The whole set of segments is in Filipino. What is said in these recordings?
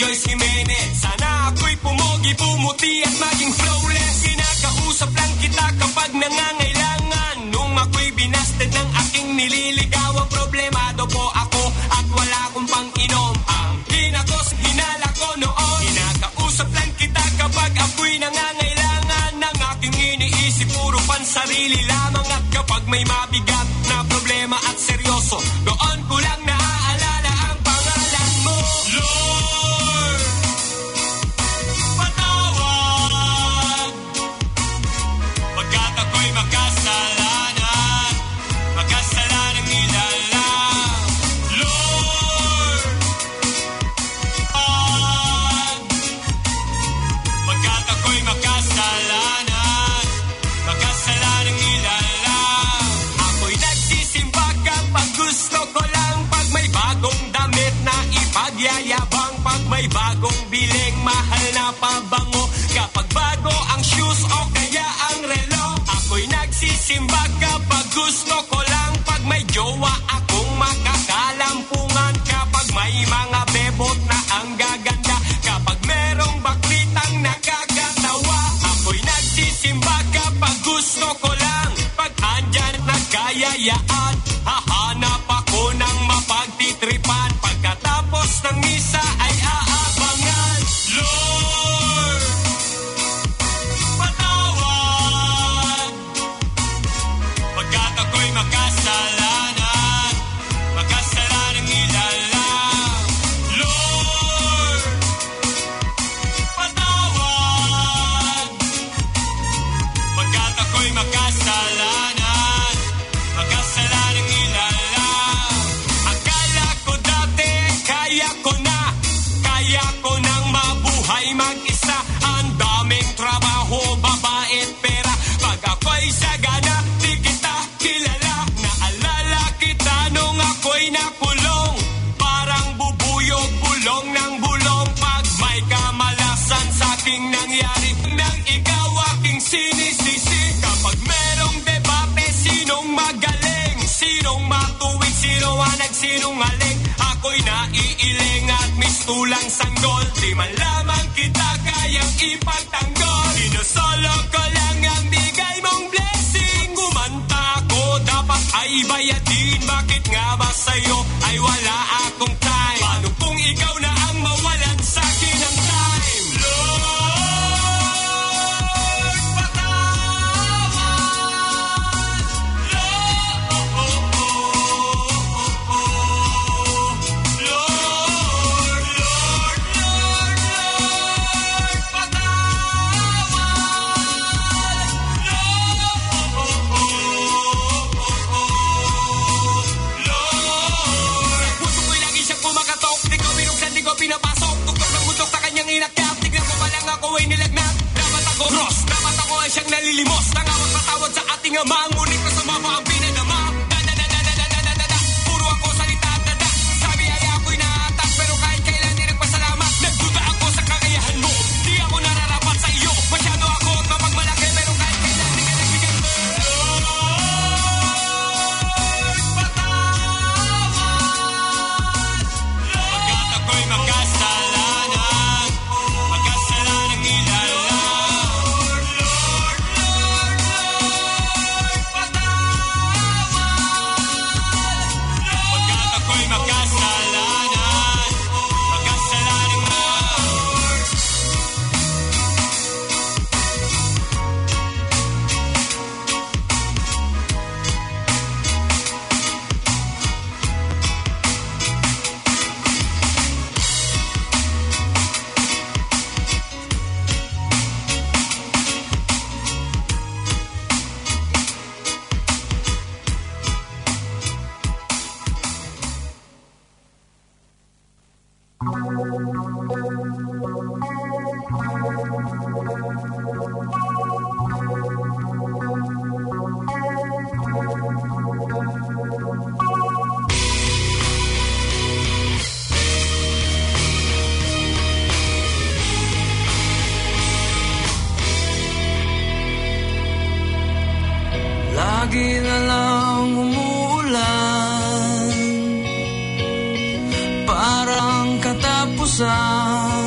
Joyce Jimenez. Sana ako'y pumogi, pumuti at maging flawless. Kinakausap lang kita kapag nangangailangan. Nung ako'y binasted ng aking nililigawan, problemado po ako at wala akong pang-inom. Ang hinakos, hinala ko noon. Kinakausap lang kita kapag ako'y nangangailangan. Ng aking iniisip, puro pansarili lamang. At kapag may mabigat na problema at seryoso, doon ko lang naaalala ang pangalan mo. Lord, patawad pagkat ako'y makasalanan, makasalanang nilalang. Lord, pagkat ako'y makasalanan, makasalanang nilalang. Ako'y nagsisimba kapag gusto ko lang, pag may bagong damit na ipagyayabang, pag may bagong biling mahal na pabango, kapag bago ang shoes o kaya ang relo. Ako'y nagsisimba kapag gusto ko lang, pag may jowa akong makakalampungan, kapag may mga bebot na ang gaganda, kapag merong baklitang nakakatawa. Ako'y nagsisimba kapag gusto ko lang, pag andyan nagkayayaan, hahanap ako ng mapagtitripan, pagkatapos ng misa ay aabangan. Lord, patawad pagkat ako'y makasalanan, makasalanang nilalang. Lord, patawad pagkat ako'y makasalanan, makasalanang nilalang. Akala ko dati kaya ko nang mabuhay mag-isa. Ang daming trabaho, babait, pera. Pag ako'y sagana, di kita kilala. Naalala kita nung ako'y nakulong, parang bubuyog, bulong ng bulong. Pag may kamalasan sa'king nangyari, nang ikaw aking sinisisi. Kapag merong debate, sinong magaling, sinong matuwid, sino ang nagsinungaling. Ako'y naiiling at mistulang sanggol, di man lamang kita kayang ipagtanggol. Sinusolo ko lang ang bigay mong blessing. Kumanta ko, dapat ay bayadin. Bakit nga ba sa'yo ay wala akong time? Paano kung ikaw na ang mawalan sa'kin ng time? Lord, patawad. Lord, puso ko'y lagi siyang kumakatok, di ko binuksan, di ko pinapasok. Tuktok ng buntok sa kanyang inakyat, tignan ko pa lang ako ay nilagnat. Dapat ako cross, dapat ako ay siyang nalilimos. Nangawag patawad sa ating ama, ngunit kasama ang pinadama. Da-da-da-da-da-da-da-da-da, puro ako salita, da-da. Sabi ay ako'y naatak, pero kahit kailan di nagpasalamat. Nagduda ako sa kakayahan mo, di ako nararapat sa iyo. Masyado ako at mapagmalaki, pero kahit kailan di ka nagbigay. Pagkat ako'y makasalanan, makasalanang nilalang. Pagkat ako'y makasalanan, makasalanang Lord. Lagi na lang umuulan, parang katapusan.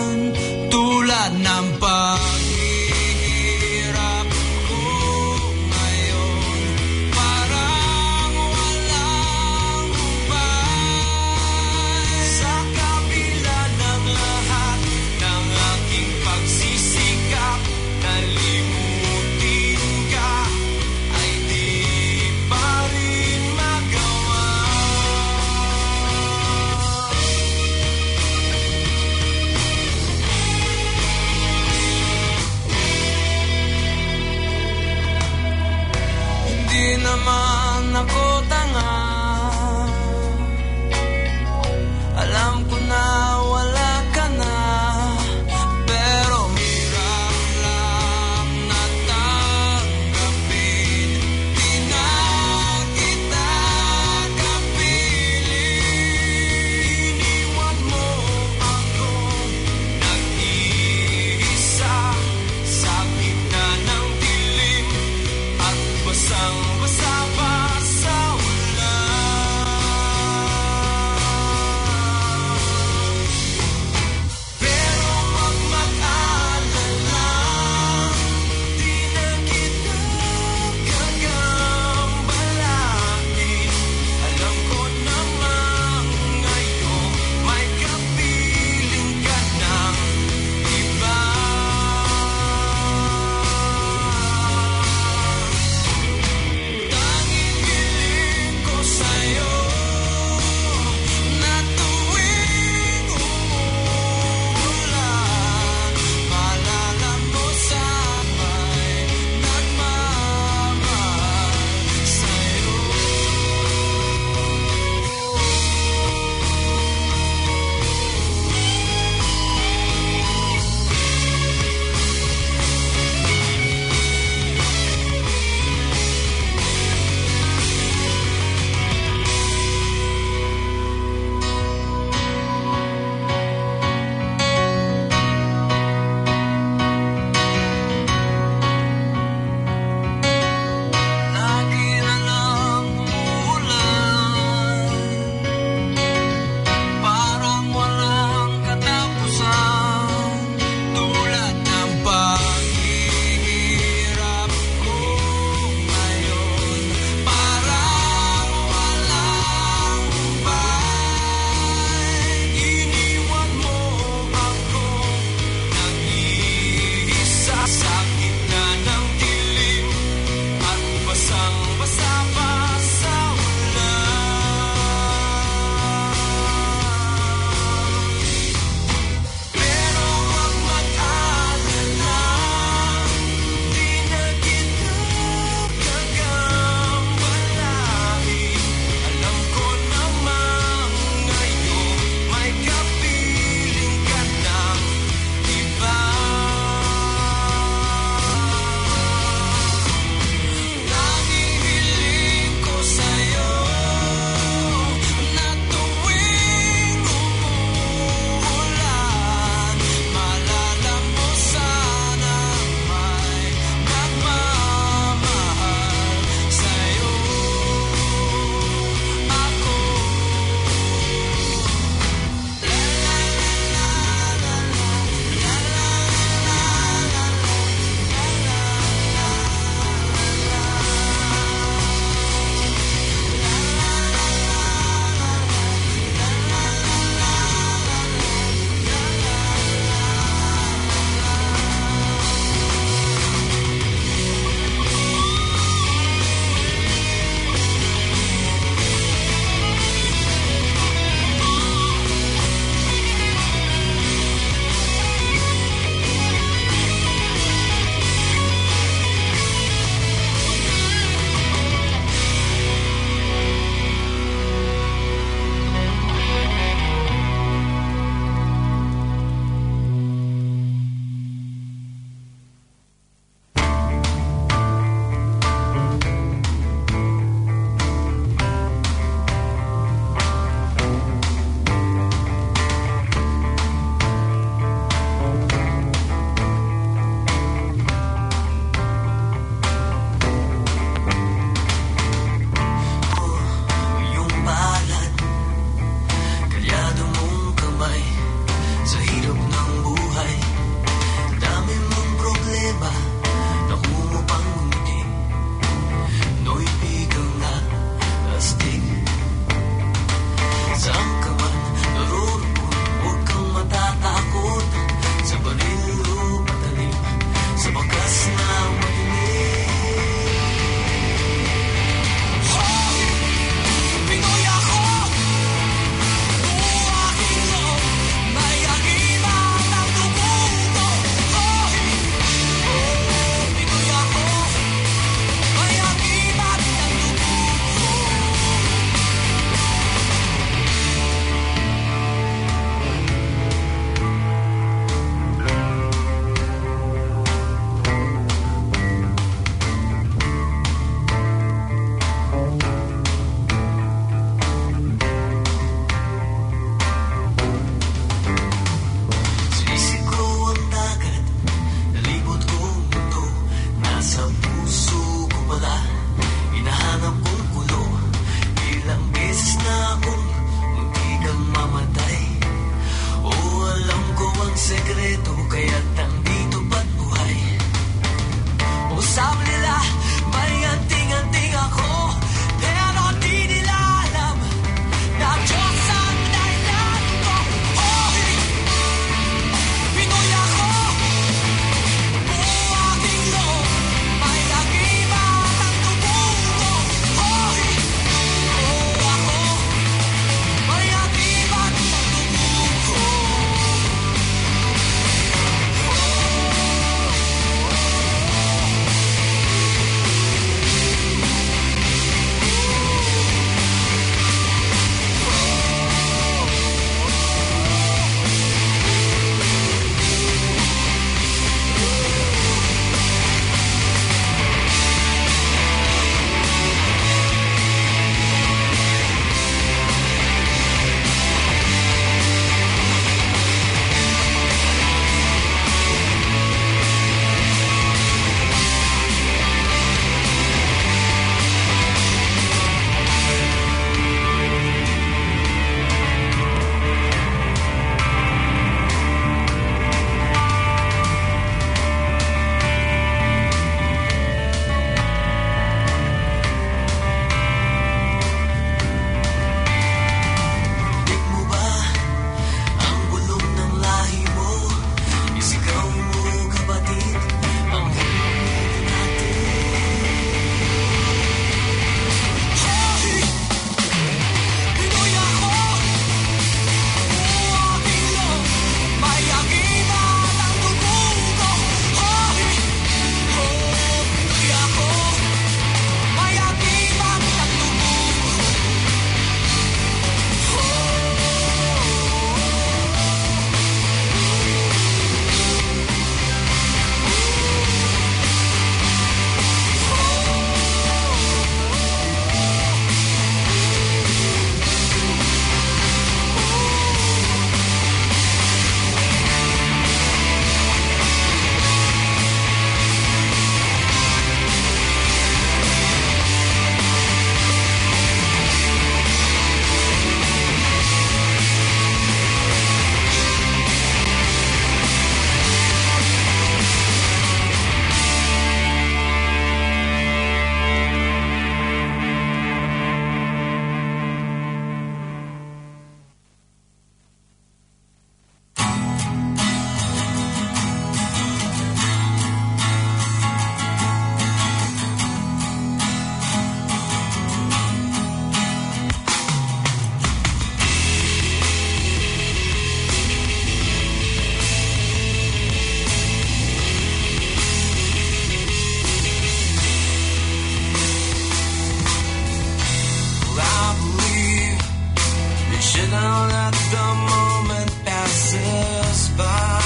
You know that the moment passes by.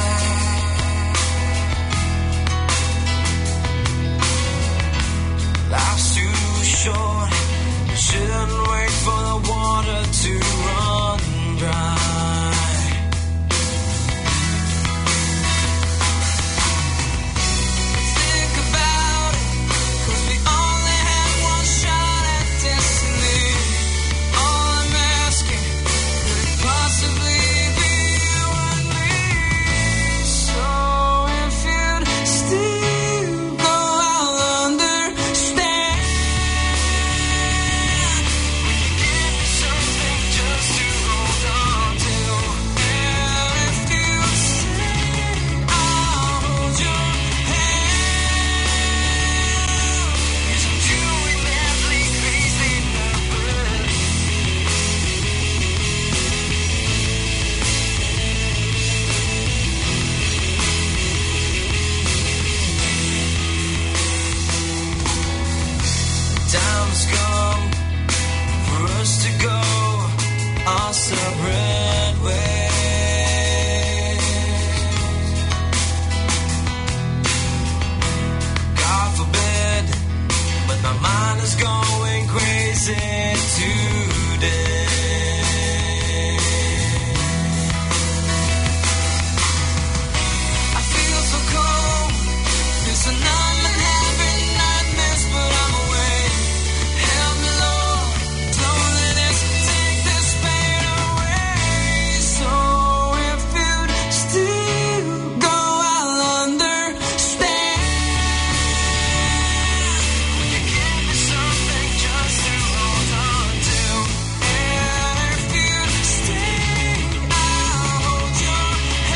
Life's too short. You shouldn't wait for the water to run dry. Think about it, 'cause we only have one shot at destiny. All I'm asking, could it possibly be you and me? So if you'd still go, I'll understand. When you give me something just to hold on to, and if you say I'll hold your hand, 'cause I'm truly madly crazy in love with you. Time's come for us to go our separate ways. God forbid, but my mind is going crazy today. I feel so cold. It's a night and having nightmares, but I'm awake. Help me, Lord. Don't let this take this pain away. So if you'd still go, I'll understand. When you give me something just to hold on to, and if you'd stay, I'll hold your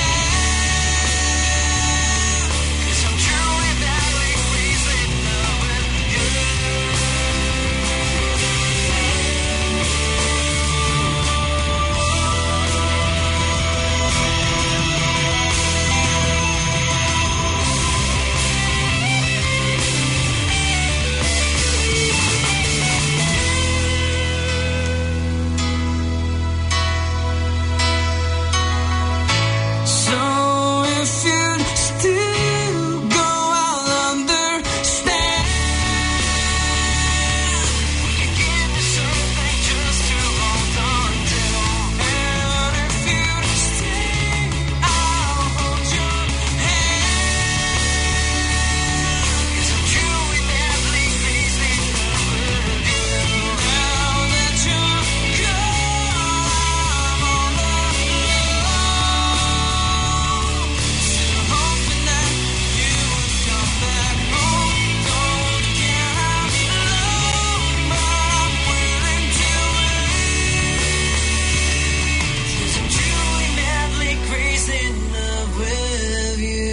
hand. 'Cause I'm truly madly crazy in love with you. So if you'd still go, I'll understand. When you give me something just to hold on to, and if you'd stay, I'll hold your hand. 'Cause I'm truly madly crazy in love with you. Now that you're gone, I'm all alone. Still hoping that you would come back home. Don't care how long, but I'm willing to wait. 'Cause I'm truly madly crazy in love with you.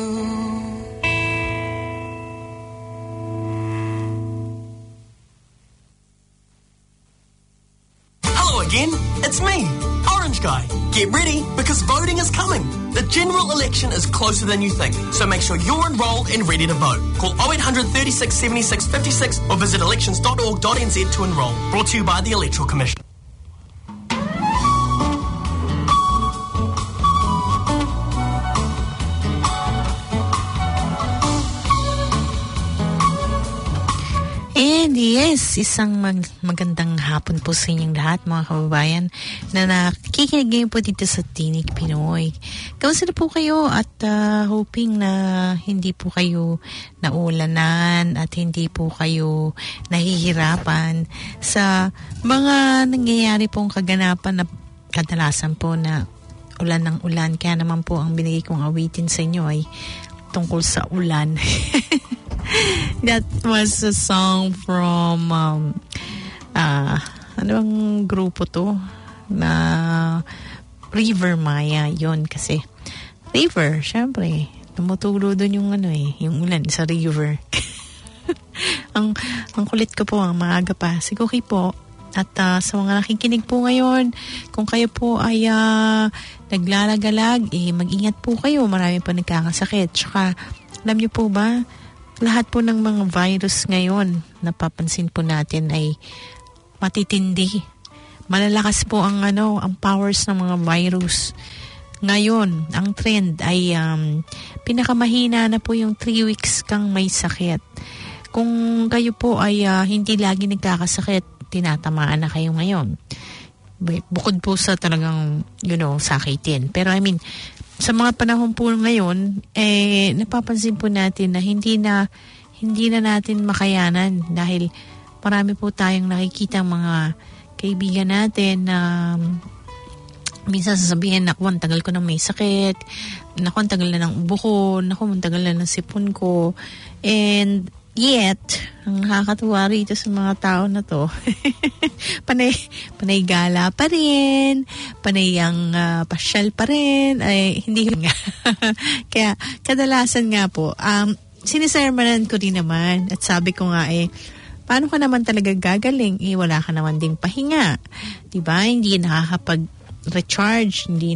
Hello again, it's me, Orange Guy. Get ready, because voting is coming. The general election is closer than you think, so make sure you're enrolled and ready to vote. Call 0800 36 76 56 or visit elections.org.nz to enroll. Brought to you by the Electoral Commission. And yes, isang magandang hapon po sa inyong lahat, mga kababayan na nakikinig ngayon po dito sa Tinig Pinoy. Kamusta na po kayo, at hoping na hindi po kayo naulanan at hindi po kayo nahihirapan sa mga nangyayari pong kaganapan na kadalasan po na ulan ng ulan. Kaya naman po ang binigay kong awitin sa inyo ay tungkol sa ulan. That was a song from ano bang grupo to na River Maya yon, kasi river, syempre tumutulo doon yung yung ulan sa river. ang kulit ko po, ang maaga pa. Sige, okay po. At sa mga nakikinig po ngayon, kung kayo po ay naglalagalag, mag-ingat po kayo. Marami pa nagkakasakit. Tsaka, alam niyo po ba, lahat po ng mga virus ngayon, napapansin po natin ay matitindi. malalakas po ang powers ng mga virus. Ngayon, ang trend ay pinakamahina na po yung 3 weeks kang may sakit. Kung kayo po ay hindi lagi nagkakasakit, tinatamaan na kayo ngayon. Bukod po sa talagang, sakitin. Pero sa mga panahon po ngayon, napapansin po natin na hindi na natin makayanan dahil marami po tayong nakikita mga kaibigan natin na minsan sasabihin, naku, ang tagal ko nang may sakit, naku, ang tagal na ng ubo ko, naku, ang tagal na ng sipon ko. And yet, ang nakakatuwa rito sa mga tao na to, panay gala pa rin, panay ang pasyal pa rin, ay hindi nga. Kaya kadalasan nga po, sinisermanan ko din naman at sabi ko nga paano ka naman talaga gagaling? Wala ka naman ding pahinga. Diba? Hindi nakakapag-recharge, hindi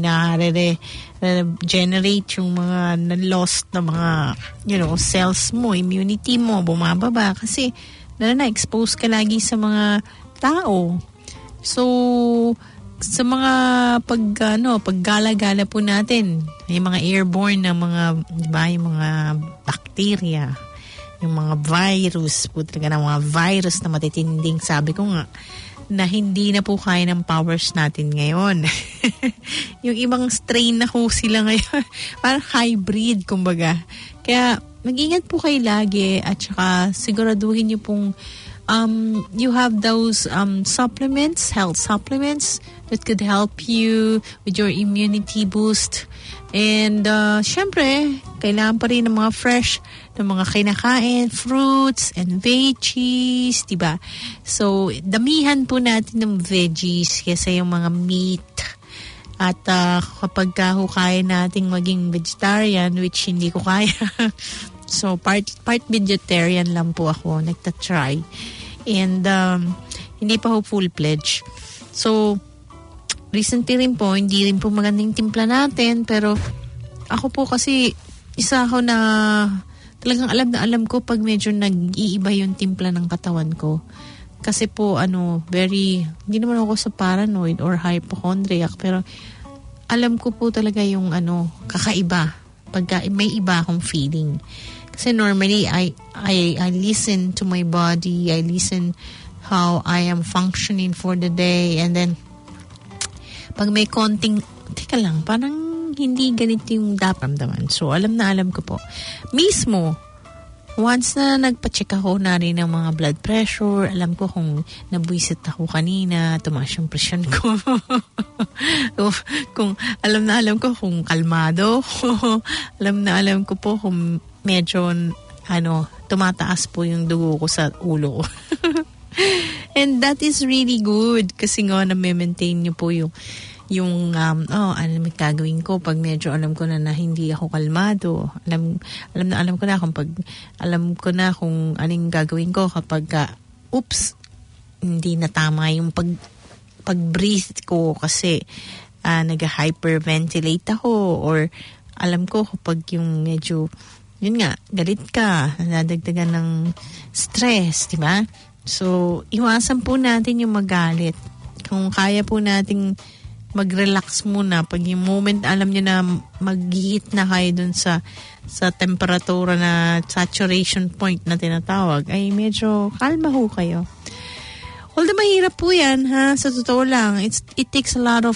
na-generate yung mga na-lost na mga, cells mo, immunity mo, bumababa. Kasi, na-expose ka lagi sa mga tao. So, sa mga paggala-gala po natin, yung mga airborne na mga, diba, yung mga bacteria, yung mga virus, po talaga ng mga virus na matitinding, sabi ko nga, na hindi na po kaya ng powers natin ngayon. Yung ibang strain na po sila ngayon, parang hybrid, kumbaga. Kaya, mag-ingat po kayo lagi at saka siguraduhin niyo pong you have those supplements, health supplements that could help you with your immunity boost. And syempre, kailangan pa rin ng mga fresh ng mga kinakain, fruits and veggies, diba? So, damihan po natin ng veggies kaysa yung mga meat. At kapag kaya nating maging vegetarian, which hindi ko kaya, so part vegetarian lang po ako, nagtatry. And hindi pa ho full-fledged. So, recently rin po, hindi rin po magandang timpla natin, pero ako po kasi isa ako na talagang alam ko pag medyo nag-iiba yung timpla ng katawan ko. Kasi po, hindi naman ako sa paranoid or hypochondriac, pero alam ko po talaga yung kakaiba. Pagka may iba akong feeling. Kasi normally, I listen to my body, I listen how I am functioning for the day, and then, pag may konting, teka lang, parang hindi ganito yung daramdaman. So, alam ko po. Mismo, once na nagpa-check ako na rin ng mga blood pressure, alam ko kung nabuisit ako kanina, tumaas yung presyon ko. Kung alam ko kung kalmado ko, alam ko po kung medyo, tumataas po yung dugo ko sa ulo ko. And that is really good kasi nga na-maintain niyo po yung may gagawin ko pag medyo alam ko na hindi ako kalmado. Alam ko na kung anong gagawin ko kapag hindi na tama yung pag-breathe ko kasi nag-hyperventilate ako, or alam ko kapag yung medyo galit ka, nadagdagan ng stress, di ba? So, iwasan po natin yung magalit. Kung kaya po nating mag-relax muna, pag yung moment alam nyo na mag-hit na kayo dun sa temperatura na saturation point na tinatawag, ay medyo kalma ho kayo. Although mahirap po yan, ha? Sa totoo lang, it takes a lot of,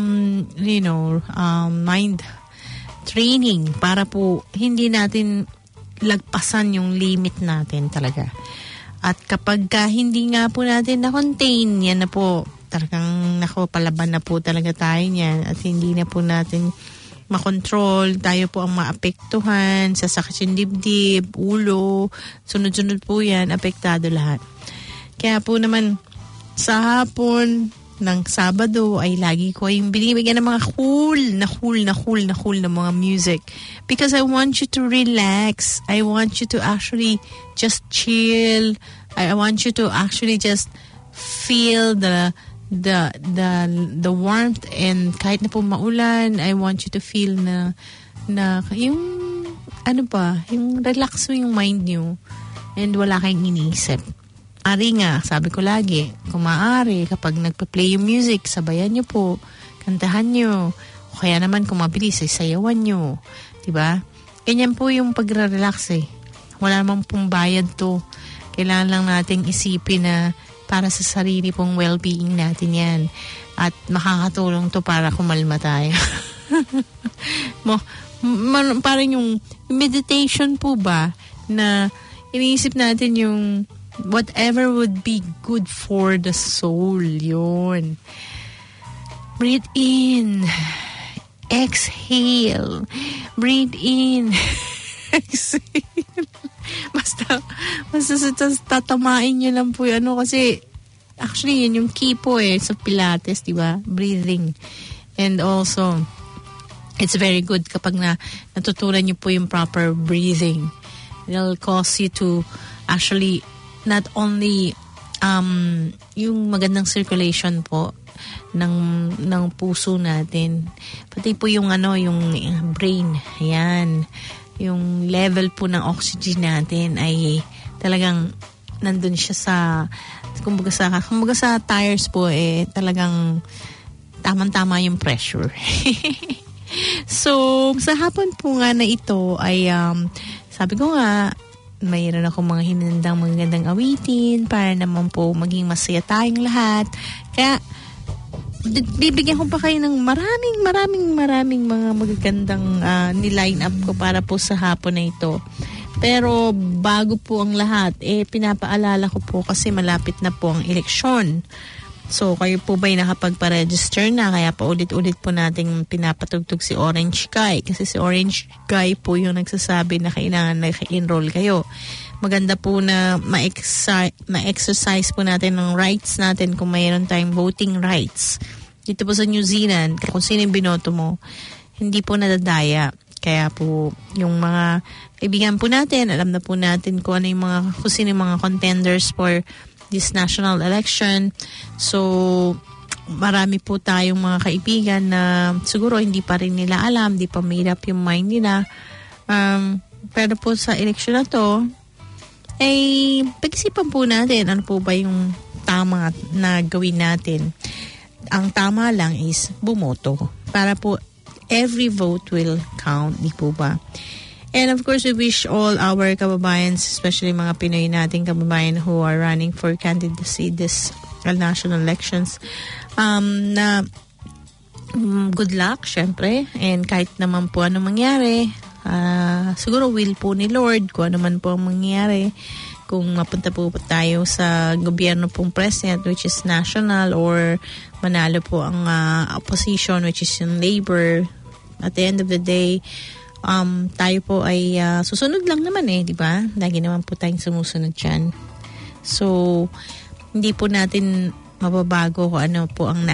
mind training para po hindi natin lagpasan yung limit natin talaga. At kapag hindi nga po natin na-contain, yan na po, talagang palaban na po talaga tayo niyan at hindi na po natin makontrol, tayo po ang maapektuhan, sasakit yung dibdib, ulo, sunod-sunod po yan, apektado lahat. Kaya po naman, sa hapon ng Sabado ay lagi ko yung binibigyan ng mga cool na mga music. Because I want you to relax. I want you to actually just chill. I want you to actually just feel the warmth, and kahit na po maulan, I want you to feel na yung yung relax mo yung mind nyo and wala kayong iniisip. ari nga, sabi ko lagi, kung maaari, kapag nagpa-play yung music, sabayan nyo po, kantahan nyo, o kaya naman kung mabilis, sayawan nyo. Diba? Ganyan po yung pagre-relax eh. Wala namang pong bayad to. Kailangan lang nating isipin na para sa sarili pong well-being natin yan. At makakatulong to para kumalma tayo. Parang yung meditation po ba na iniisip natin yung whatever would be good for the soul, yun. Breathe in. Exhale. Breathe in. Exhale. Basta tatamain nyo lang po yun. Kasi actually, yun yung key po sa Pilates, di ba? Breathing. And also, it's very good kapag natutunan nyo po yung proper breathing. It'll cause you to actually not only yung magandang circulation po ng puso natin, pati po yung yung brain. Ayan. Yung level po ng oxygen natin ay talagang nandun siya kumbaga sa tires po talagang tamang-tama yung pressure. So, sa hapon po nga na ito ay sabi ko nga, mayroon akong mga hinandang magagandang awitin para naman po maging masaya tayong lahat. Kaya, bibigyan ko pa kayo ng maraming mga magagandang ni-line up ko para po sa hapon na ito. Pero bago po ang lahat, pinapaalala ko po kasi malapit na po ang eleksyon. So, kayo po ba'y nakapagpa-register na? Kaya pa ulit-ulit po nating pinapatugtog si Orange Guy. Kasi si Orange Guy po yung nagsasabi na kailangan na-enroll kayo. Maganda po na ma-exercise po natin ng rights natin kung mayroon tayong voting rights. Dito po sa New Zealand, kung sino yung binoto mo, hindi po nadadaya. Kaya po, yung mga kaibigan po natin, alam na po natin kung sino yung mga contenders for this national election. So, marami po tayong mga kaibigan na siguro hindi pa rin nila alam, hindi pa made up yung mind nila. Pero po sa election na to, pag-isipan po natin ano po ba yung tama na gawin natin. Ang tama lang is bumoto. Para po every vote will count, di po ba? And of course, we wish all our kababayans, especially mga Pinoy nating kababayan who are running for candidacy this national elections, na good luck, syempre. And kahit naman po ano mangyari, siguro will po ni Lord kung ano man po ang mangyari. Kung mapunta po tayo sa gobyerno pong president, which is national, or manalo po ang opposition, which is yung labor, at the end of the day, tayo po ay susunod lang naman di ba? Lagi naman po tayong sumusunod dyan. So, hindi po natin mababago kung ano po ang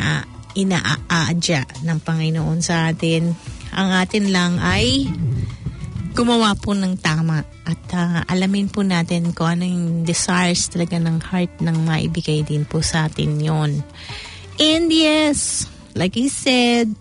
inaadya ng Panginoon sa atin. Ang atin lang ay gumawa po ng tama at alamin po natin kung ano yung desires talaga ng heart ng maibigay din po sa atin yon. And yes, like I said,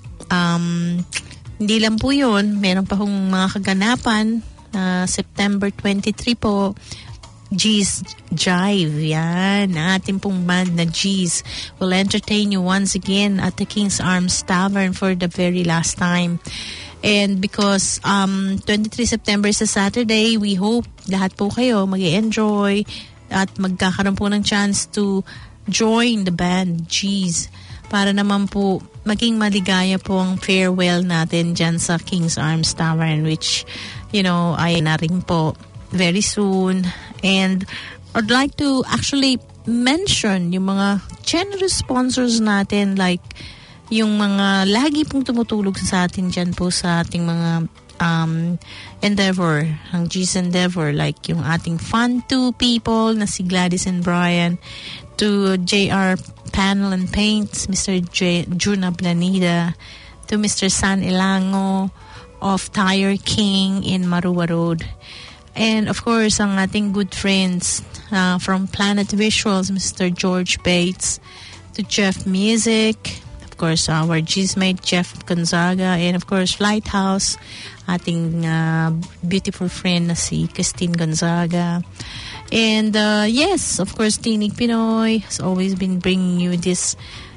hindi lang po yun. Meron pa hong mga kaganapan. September 23 po, G's Jive. Yan. Ang ating pong band na G's will entertain you once again at the King's Arms Tavern for the very last time. And because 23 September is a Saturday, we hope lahat po kayo mag-enjoy at magkakaroon po ng chance to join the band G's para naman po maging maligaya po ang farewell natin dyan sa King's Arms Tavern, which, ay na rin po very soon. And I'd like to actually mention yung mga generous sponsors natin, like yung mga lagi pong tumutulog sa atin dyan po sa ating mga endeavor, ang G's Endeavor, like yung ating Fun 2 people na si Gladys and Brian, to JR Panel and Paints, Mr. Juna Blanida, to Mr. San Ilango of Tire King in Marua Road. And of course, ang ating good friends from Planet Visuals, Mr. George Bates, to Jeff Music, of course, our G's-mate Jeff Gonzaga, and of course, Lighthouse, ating beautiful friend na si Christine Gonzaga. And yes, of course, Tinig Pinoy has always been bringing you this,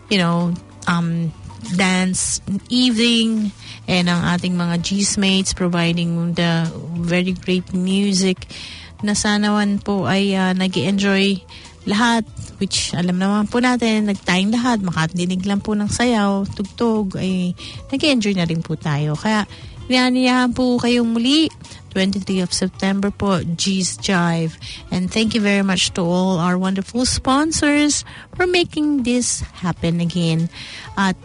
dance evening, and ang ating mga G's-mates providing the very great music na sanawan po ay nag-enjoy lahat, which alam naman po natin, nagtayong lahat, makatinig lang po ng sayaw, tugtog, ay nag-enjoy na rin po tayo. Kaya inaniyahan po kayong muli 23 of September po, G's Jive. And thank you very much to all our wonderful sponsors for making this happen again. At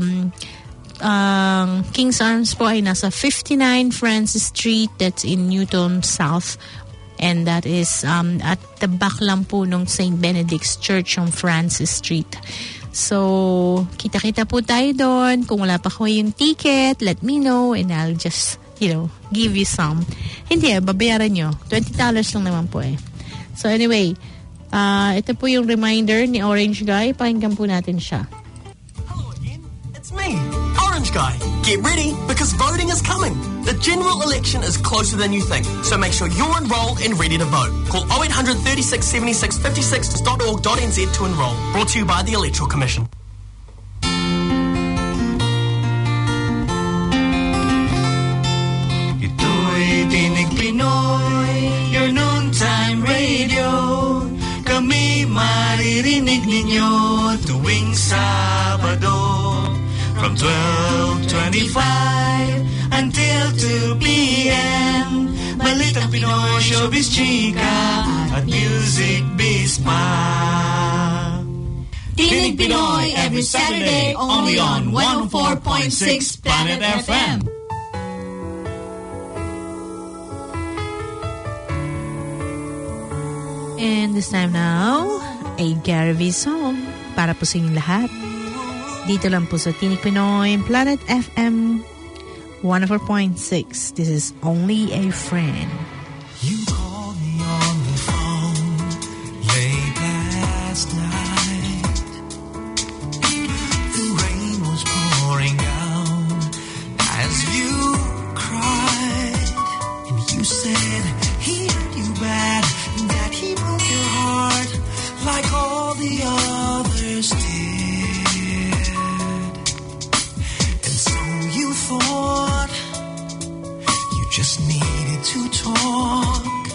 King's Arms po ay nasa 59 Francis Street, that's in Newton South. And that is at the back lang po ng St. Benedict's Church on Francis Street. So, kita-kita po tayo doon. Kung wala pa ko yung ticket, let me know and I'll just, give you some. Hindi, babayaran nyo. $20 lang naman po eh. So anyway, ito po yung reminder ni Orange Guy. Pakinggan po natin siya. Hello again, it's me, Orange Guy. Get ready because voting is coming. The general election is closer than you think, so make sure you're enrolled and ready to vote. Call 0800 36 76 56.org.nz to enroll. Brought to you by the Electoral Commission. Ito'y Tinig Pinoy, your noontime radio. Kami maririnig ninyo tuwing Sabado from 12:25 until 2 p.m. Balitang Pinoy, showbiz, chika at music biz pa. Tinig Pinoy every Saturday only on 104.6 Planet FM. And this time now, a Gary V song para po sa inyong lahat. Dito lang po sa Tinig Pinoy, Planet FM 104.6. This is Only a Friend. You called me on the phone late last night. The rain was pouring down as you cried. And you said he hurt you bad, that he broke your heart like all the others did. And so you thought you just needed to talk.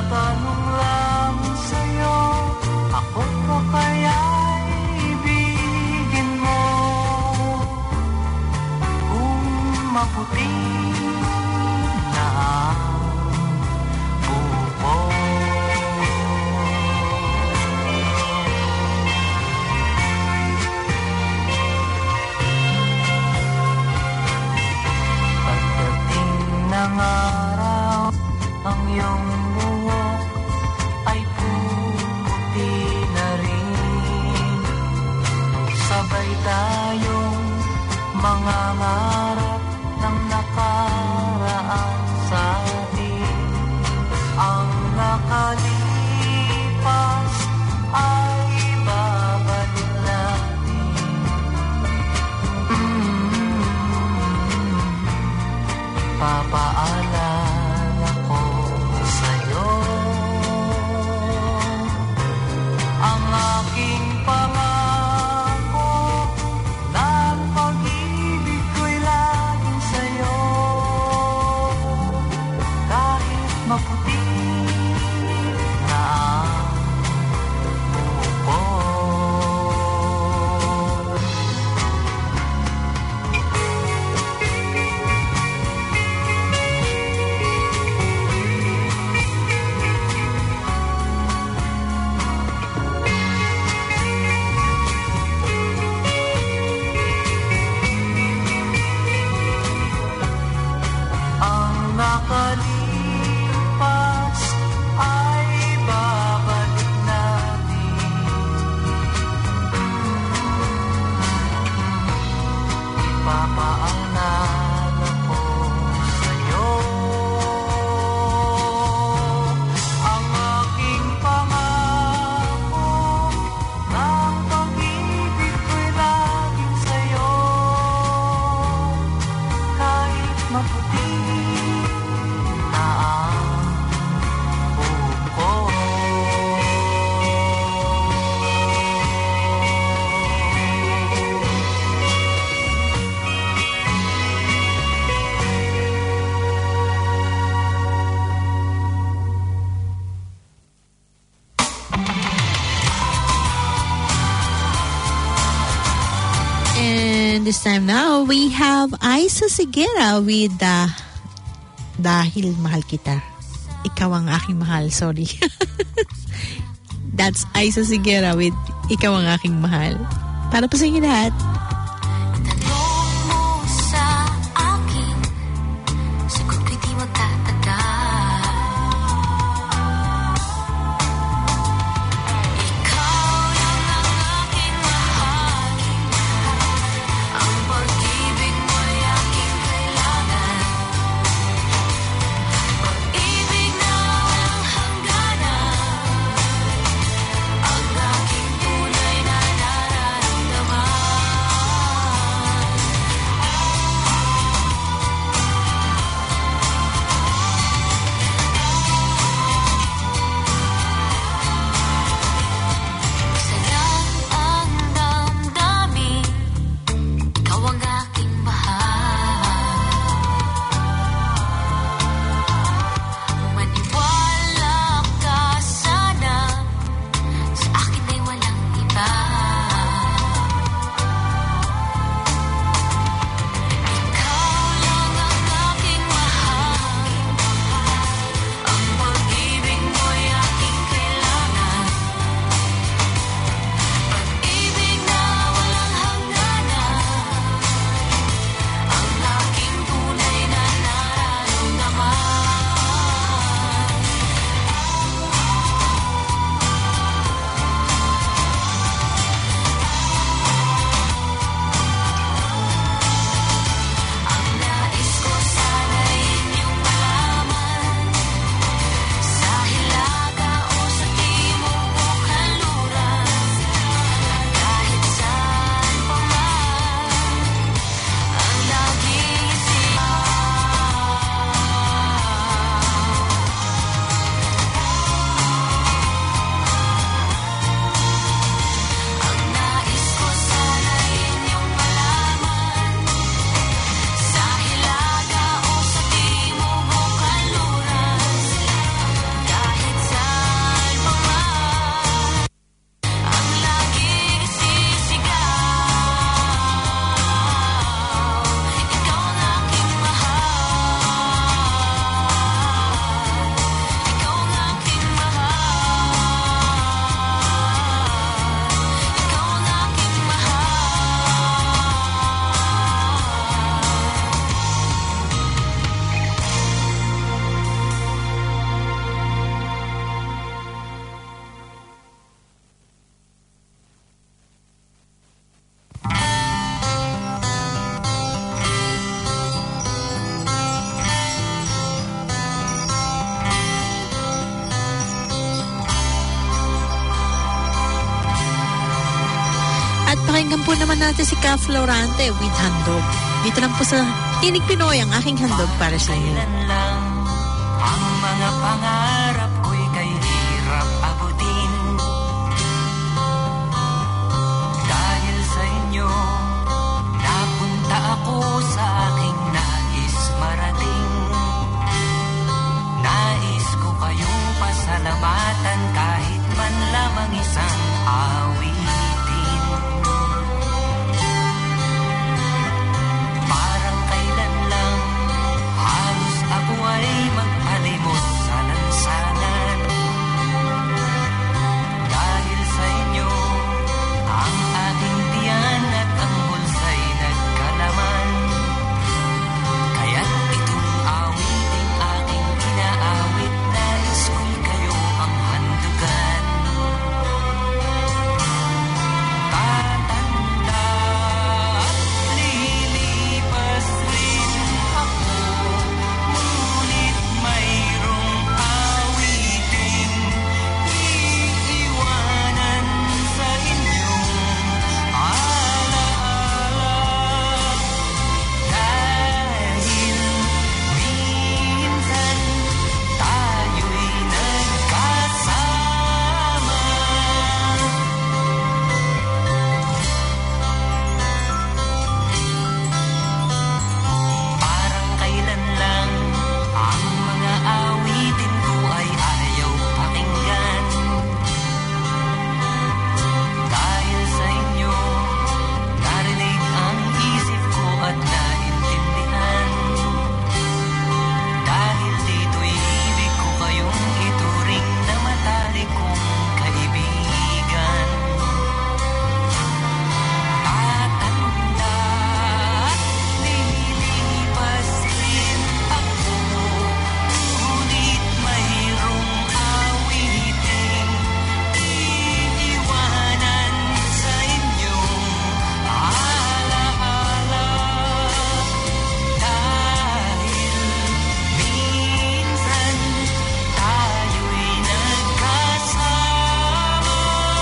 Tatanong lang sa'yo, ako pa kaya'y ibigin mo? Kung maputi na ang buko. Pagdating ng araw, ang iyong buhok ay puputi na rin. Sabay tayong mga ngarap ng nakaraan sa atin. Ang nakalipas ay babalik natin. Papaalala ko sa'yo ang aking pangako na ang pag-ibig ko'y laging sa'yo. Kahit maputi na ang buko. Ang nakalipas ay babalik natin. Ipapaalala ko sa'yo ang aking pangako na ang pag-ibig ko'y laging sa'yo. Kahit maputi na ang buko. And this time now, we have Aisa Sigera with Dahil Mahal Kita. Ikaw ang aking mahal, sorry. That's Aisa Sigera with Ikaw ang aking mahal. Para po sa inyo lahat. Tanong mo sa akin, sagot ko'y di magtatagal. Ikaw lang ang aking mahal, ang pag-ibig mo'y aking kailangan. Pag-ibig na walang hangganan, ang aking tunay na nararamdaman. At pakinggan po naman natin si Ka Florante with Handog. Dito lang po sa Tinig Pinoy ang aking handog para sa inyo. Kailan lang ang mga pangarap ko'y kay hirap abutin. Dahil sa inyo, napunta ako sa aking nais marating. Nais ko kayong pasalamatan kahit man lamang isang awitin. Parang kailan lang halos ako ay magpalimos sa lansangan. Dahil sa inyo, ang aking tiyan at ang bulsa'y nagkalaman. Kaya't itong awiting aking inaawit, nais ko'y kayo ang handugan. Tatanda at lilipas rin ako, ngunit mayroong awiting iiwanan sa inyong alaala. Dahil minsan tayo'y nagkasama. Parang kailan lang ang mga awitin ko ay ayaw pakinggan. Dahil sa inyo, narinig ang isip ko at naintindihan. Dahil dito'y ibig ko kayong ituring na matalik kong kaibigan. Tatanda at lilipas rin ako, ngunit mayroong awiting iiwanan sa inyong alaala. Dahil minsan tayo'y nagkasama.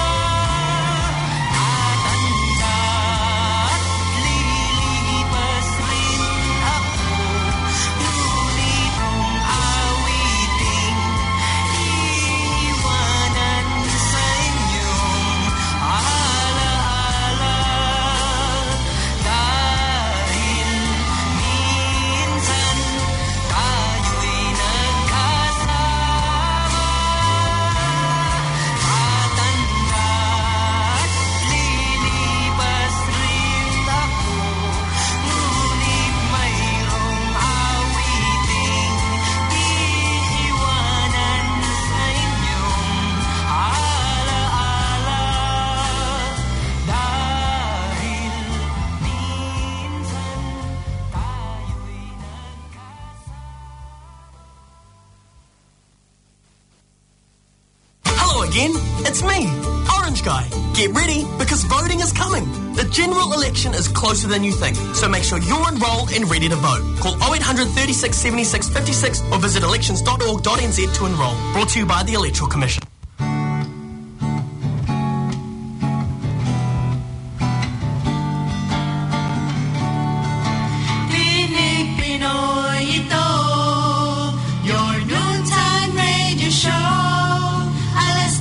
Tatanda at lilipas rin ako, ngunit ang awiting iiwanan sa inyong alaala. Dahil minsan tayo'y nagkasama. Tatanda at lilipas rin ako, ngunit mayroong awiting iiwanan sa inyong alaala. Dahil minsan tayo'y Hello again, it's me, Orange Guy. Get ready because voting is coming. The general election is closer than you think, so make sure you're enrolled and ready to vote. Call 0800 36 76 56 or visit elections.org.nz to enroll. Brought to you by the Electoral Commission. Tinig Pinoy ito, your noontime radio show. Alas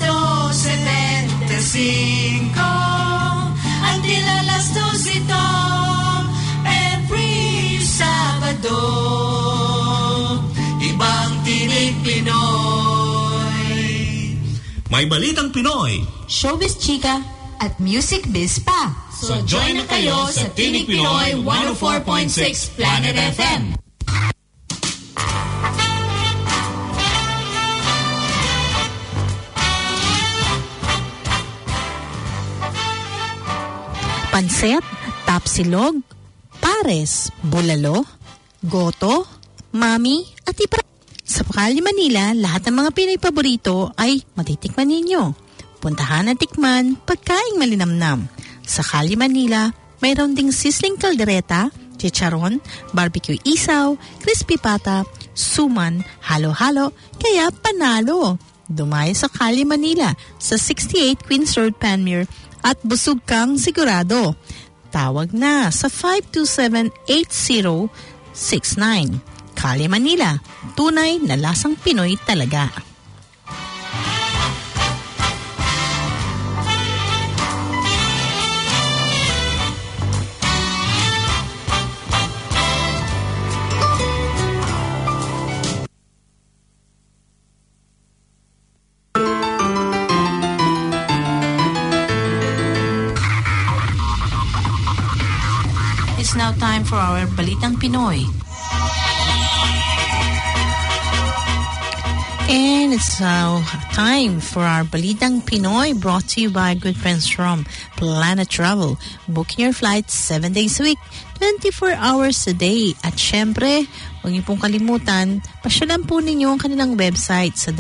12:25 until alas 2 ito, every Sabado. Ibang Tinig Pinoy. May balitang Pinoy. Showbiz Chika at Music Biz pa. So join na kayo sa Tinig Pinoy 104.6 Planet FM. Pansit, tapsilog, pares, bulalo, goto, mami, at ipra. Sa Cali, Manila, lahat ng mga Pinoy paborito ay matitikman ninyo. Puntahan at tikman pagkaing malinamnam. Sa Cali, Manila, mayroon ding sizzling kaldereta, chicharon, barbecue isaw, crispy pata, suman, halo-halo, kaya panalo. Dumayo sa Calle Manila sa 68 Queens Road, Panmure at busog kang sigurado. Tawag na sa 527-8069. Calle Manila, tunay na lasang Pinoy talaga. It's now time for our Balitang Pinoy. And it's now time for our Balitang Pinoy, brought to you by good friends from Planet Travel. Book your flights 7 days a week, 24 hours a day. At syempre, huwag niyo pong kalimutan, pasyalan po ninyo ang kanilang website sa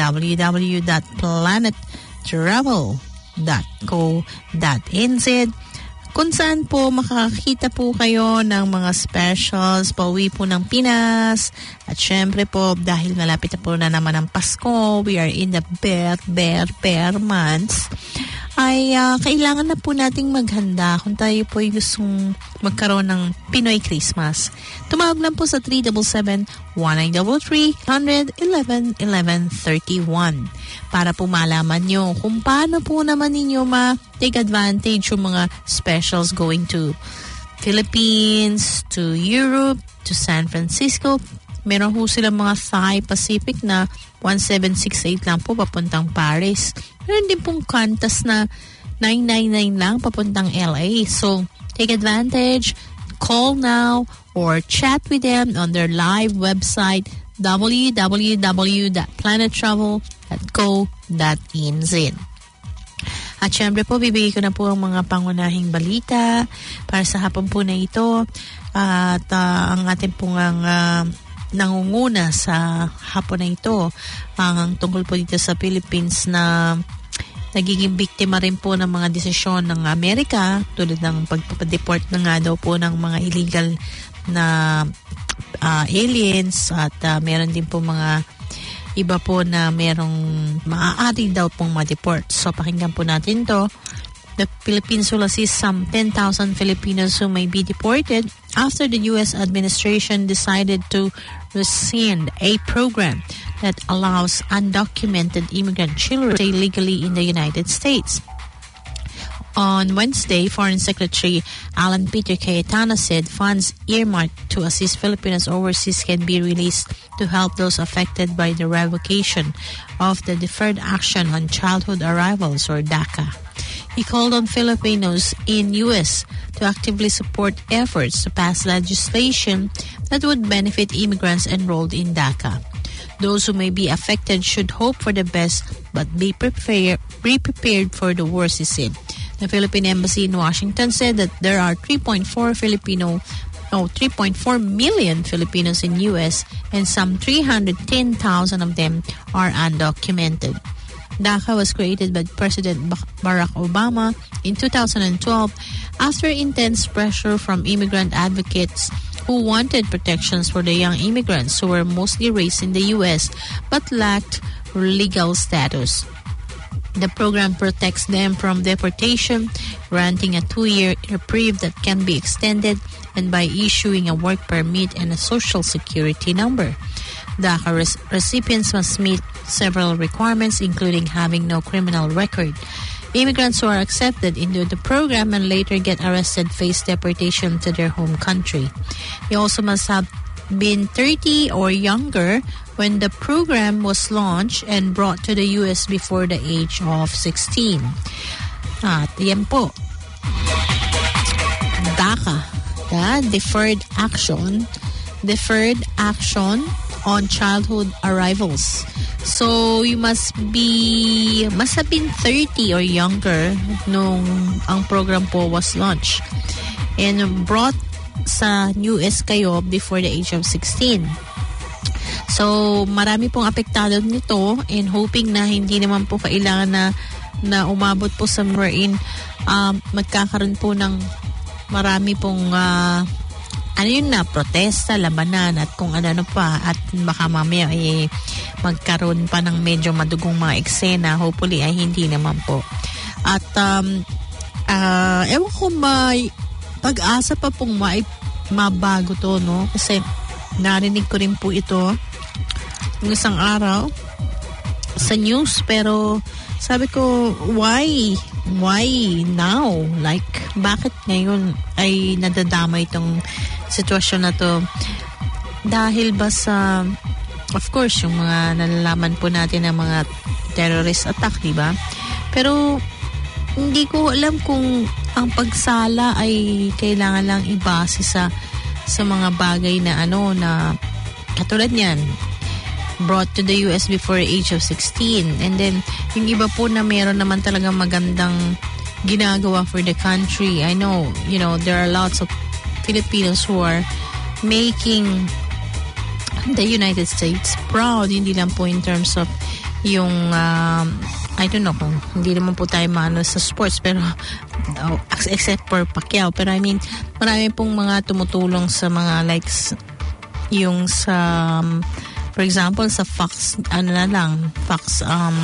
www.planettravel.co.nz, kung saan po makakakita po kayo ng mga specials pauwi po ng Pinas. At syempre po, dahil malapit na po na naman ang Pasko, we are in the bear months, ay kailangan na po nating maghanda kung tayo po ay gustong magkaroon ng Pinoy Christmas. Tumawag lang po sa 377-1933-111-1131 para po malaman nyo kung paano po naman ninyo ma-take advantage yung mga specials going to Philippines, to Europe, to San Francisco. Meron po silang mga Thai Pacific na 1768 lang po papuntang Paris. Meron din pong Qantas na 999 lang papuntang LA. So, take advantage, call now, or chat with them on their live website www.planettravel.co.nz. At syempre po, bibigay ko na po ang mga pangunahing balita para sa hapon po na ito. At ang ating pong nangunguna sa hapon na ito, ang tungkol po dito sa Philippines na nagiging biktima rin po ng mga desisyon ng Amerika, tulad ng pagpapadeport na nga daw po ng mga illegal na aliens, at meron din po mga iba po na merong maaari daw pong ma-deport. So pakinggan po natin to. The Philippines will assist some 10,000 Filipinos who may be deported after the U.S. administration decided to rescind a program that allows undocumented immigrant children to stay legally in the United States. On Wednesday, Foreign Secretary Alan Peter Cayetano said funds earmarked to assist Filipinos overseas can be released to help those affected by the revocation of the Deferred Action on Childhood Arrivals, or DACA. He called on Filipinos in U.S. to actively support efforts to pass legislation that would benefit immigrants enrolled in DACA. Those who may be affected should hope for the best but be prepared for the worst, he said. The Philippine Embassy in Washington said that there are 3.4 million Filipinos in U.S. and some 310,000 of them are undocumented. DACA was created by President Barack Obama in 2012 after intense pressure from immigrant advocates who wanted protections for the young immigrants who were mostly raised in the U.S. but lacked legal status. The program protects them from deportation, granting a 2-year reprieve that can be extended, and by issuing a work permit and a social security number. DACA recipients must meet several requirements, including having no criminal record. Immigrants who are accepted into the program and later get arrested face deportation to their home country. They also must have been 30 or younger when the program was launched and brought to the U.S. before the age of 16. At yan po. DACA, Deferred Action on Childhood Arrivals. So, you must have been 30 or younger nung ang program po was launched and brought sa US kayo before the age of 16. So, marami pong apektado nito, and hoping na hindi naman po kailangan na umabot po sa wherein magkakaroon po ng marami pong protesta, labanan at kung ano pa, at baka mamaya magkaroon pa ng medyo madugong mga eksena. Hopefully ay hindi naman po. At ewan ko, may pag-asa pa pong mabago to, no? Kasi narinig ko rin po ito ng isang araw sa news, pero sabi ko, why now? Like, bakit ngayon ay nadadama itong sitwasyon na to? Dahil ba sa, of course, yung mga nalalaman po natin ng mga terrorist attack, di ba? Pero hindi ko alam kung ang pagsala ay kailangan lang ibase sa mga bagay na na katulad niyan, brought to the US before age of 16. And then, yung iba po na meron naman talagang magandang ginagawa for the country. I know, there are lots of Filipinos who are making the United States proud. Hindi lang po in terms of yung, I don't know kung hindi naman po tayo maano sa sports, pero except for Pacquiao. Pero I mean, marami pong mga tumutulong sa mga likes yung sa for example, sa Fox, Fox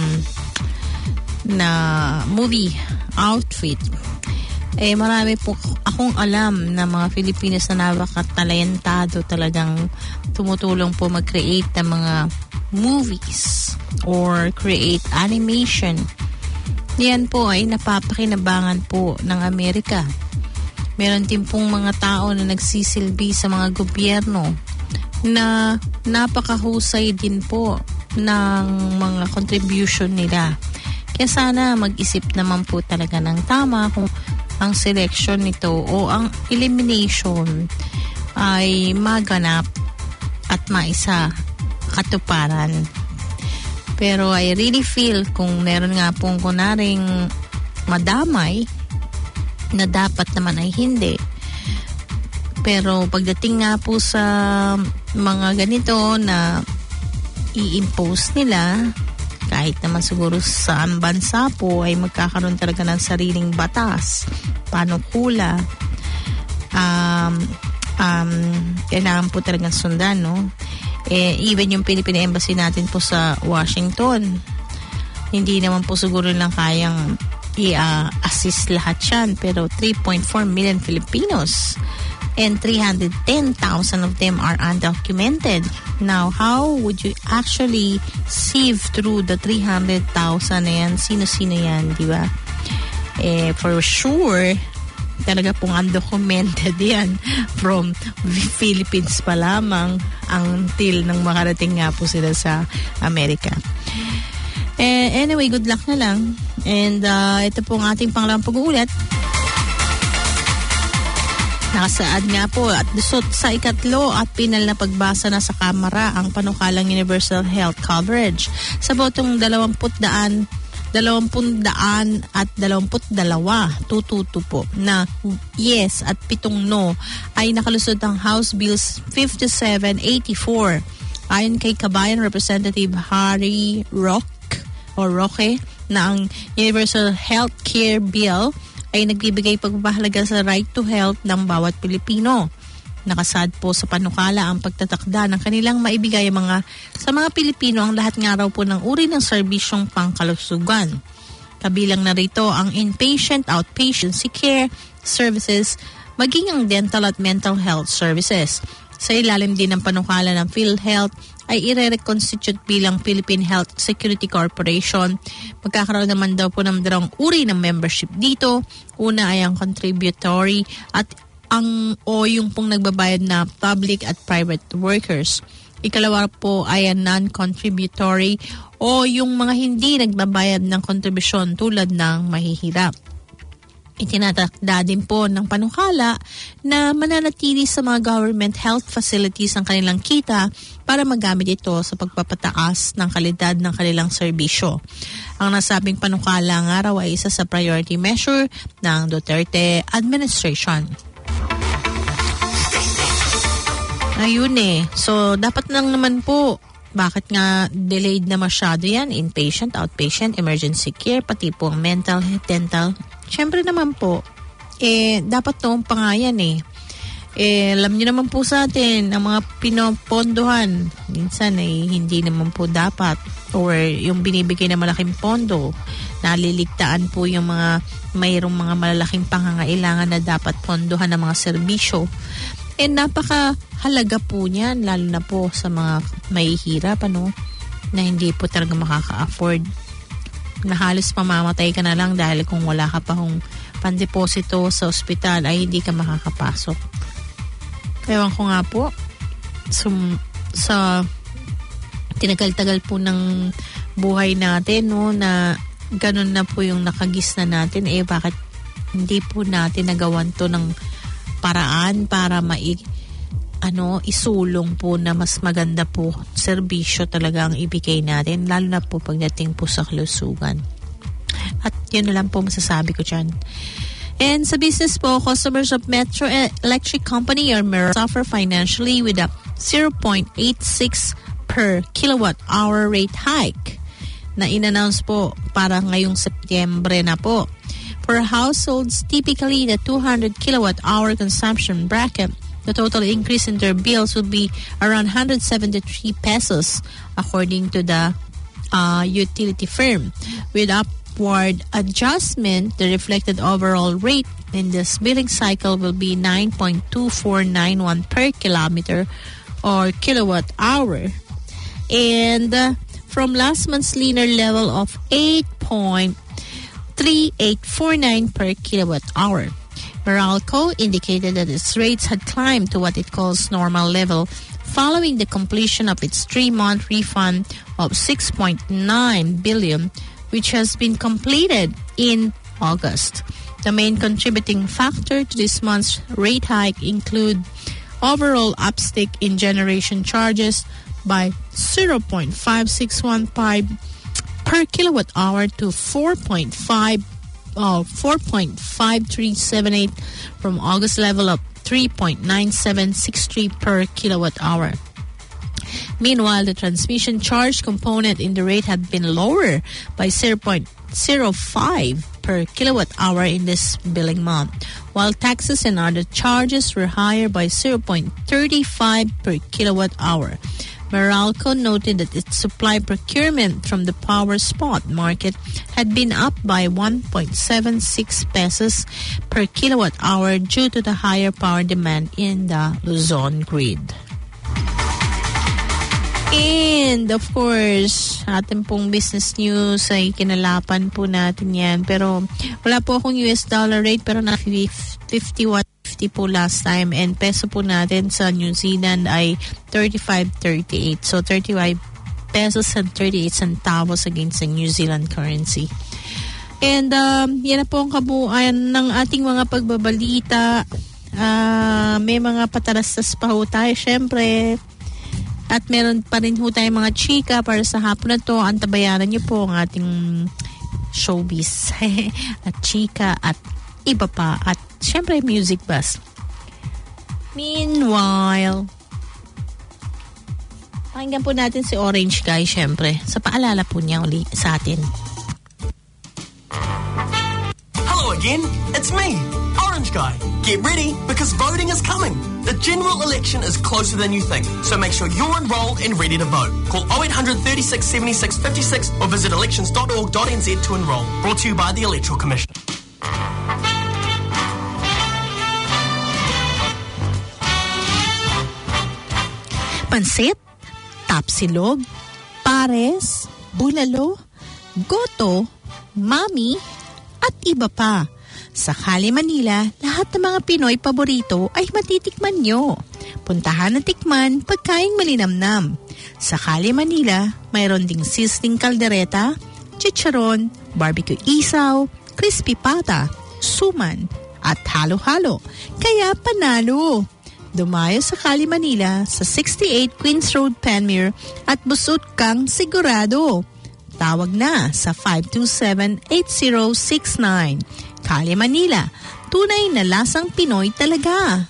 na movie outfit. Marami po akong alam na mga Filipinos na napakatalentado talagang tumutulong po mag-create ng mga movies or create animation. Yan po ay napapakinabangan po ng Amerika. Meron din pong mga tao na nagsisilbi sa mga gobyerno na napakahusay din po ng mga contribution nila. Kaya sana mag-isip naman po talaga ng tama kung ang selection nito o ang elimination ay maganap at maisa katuparan. Pero I really feel kung meron nga pong kunaring madamay na dapat naman ay hindi. Pero pagdating nga po sa mga ganito na i-impose nila, kahit naman siguro sa bansa po ay magkakaroon talaga ng sariling batas, panukula, kailangan po talagang sundan, no? Even yung Philippine Embassy natin po sa Washington, hindi naman po siguro lang kayang i-assist lahat yan, pero 3.4 million Filipinos and 310,000 of them are undocumented. Now, how would you actually sieve through the 300,000 na yan? Sino-sino yan, di ba? For sure, talaga pong undocumented yan from Philippines pa lamang until nang makarating nga po sila sa Amerika. Anyway, good luck na lang. And ito pong ating pangalawang pag-uulat. Nakasaad nga po at sa ikatlo at pinal na pagbasa na sa Kamara ang panukalang Universal Health Coverage. Sa botong 20 at 22 po na yes at 7 no ay nakalusod ang House Bills 5784. Ayon kay Kabayan Representative Harry Roque na ang Universal Health Care Bill ay nagbibigay pagpapahalaga sa right to health ng bawat Pilipino. Nakasad po sa panukala ang pagtatakda ng kanilang maibigay sa mga Pilipino ang lahat nga raw po ng uri ng serbisyong pangkalusugan. Kabilang na rito ang inpatient, outpatient care services, maging ang dental at mental health services. Sa ilalim din ng panukala ng PhilHealth ay i-reconstitute bilang Philippine Health Security Corporation. Magkakaroon naman daw po ng dalawang uri ng membership dito. Una ay ang contributory at yung pong nagbabayad na public at private workers. Ikalawa po ay ang non-contributory o yung mga hindi nagbabayad ng kontribusyon tulad ng mahihirap. Itinatakda din po ng panukala na mananatili sa mga government health facilities ang kanilang kita para magamit ito sa pagpapataas ng kalidad ng kanilang serbisyo. Ang nasabing panukala nga raw ay isa sa priority measure ng Duterte administration. Ayun So, dapat lang naman po. Bakit nga delayed na masyado yan? Inpatient, outpatient, emergency care, pati po mental, dental. Siyempre naman po, dapat noong pa nga yan Alam niyo naman po sa atin, ang mga pinopondohan, minsan hindi naman po dapat, or yung binibigay na malaking pondo, naliligtaan po yung mayroong mga malalaking pangangailangan na dapat pondohan ng mga serbisyo. Napakahalaga po niyan, lalo na po sa mga mahihirap, na hindi po talaga makaka-afford. Na halos mamamatay ka na lang dahil kung wala ka pa hong pandeposito sa ospital ay hindi ka makakapasok. Ewan ko nga po, sa tinagal-tagal po ng buhay natin, na ganun na po yung nakagisna natin, bakit hindi po natin nagawan to ng paraan para isulong po na mas maganda po serbisyo talaga ang ibigay natin, lalo na po pagdating po sa kalusugan. At yun na lang po masasabi ko dyan. And sa business po, customers of Metro Electric Company or Mero suffer financially with a 0.86 per kilowatt-hour rate hike na in-announce po para ngayong Setyembre na po. For households, typically the 200 kilowatt-hour consumption bracket, the total increase in their bills would be around 173 pesos according to the utility firm. With upward adjustment, the reflected overall rate in this billing cycle will be 9.2491 per kilometer or kilowatt hour. And from last month's leaner level of 8.3849 per kilowatt hour. Meralco indicated that its rates had climbed to what it calls normal level following the completion of its 3-month refund of 6.9 billion, which has been completed in August. The main contributing factor to this month's rate hike include overall upstick in generation charges by 0.5615 per kilowatt hour to 4.5378 from August level of 3.9763 per kilowatt hour. Meanwhile, the transmission charge component in the rate had been lower by 0.05 per kilowatt hour in this billing month, while taxes and other charges were higher by 0.35 per kilowatt hour. Meralco noted that its supply procurement from the power spot market had been up by 1.76 pesos per kilowatt hour due to the higher power demand in the Luzon grid. And of course, ating pong business news ay kinalapan po natin yan. Pero wala po akong US dollar rate, pero na 51.50 po last time. And peso po natin sa New Zealand ay 35.38. So 35 pesos and 38 centavos against the New Zealand currency. And yan na po ang kabuuan ng ating mga pagbabalita. May mga patalastas pa ho tayo, syempre. At meron pa rin ho tayong mga chika para sa hapon na to. Antabayanan niyo po ang ating showbiz at chika at iba pa. At syempre music bus. Meanwhile, pakinggan po natin si Orange Guy syempre. Sa paalala po niya uli sa atin. Hello again, it's me, Orange Guy. Get ready because voting is coming. The general election is closer than you think, so make sure you're enrolled and ready to vote. Call 0800 36 76 56 or visit elections.org.nz to enroll. Brought to you by the Electoral Commission. Pansit, tapsilog, pares, bulalo, goto, mami, at iba pa. Sa Cali, Manila, lahat ng mga Pinoy paborito ay matitikman nyo. Puntahan at tikman pagkaing malinamnam. Sa Cali, Manila, mayroon ding sizzling kaldereta, chicharon, barbecue isaw, crispy pata, suman, at halo-halo. Kaya panalo! Dumayo sa Cali, Manila sa 68 Queens Road, Panmure at busot kang sigurado. Tawag na sa 527-8069. Cali, Manila. Tunay na lasang Pinoy talaga.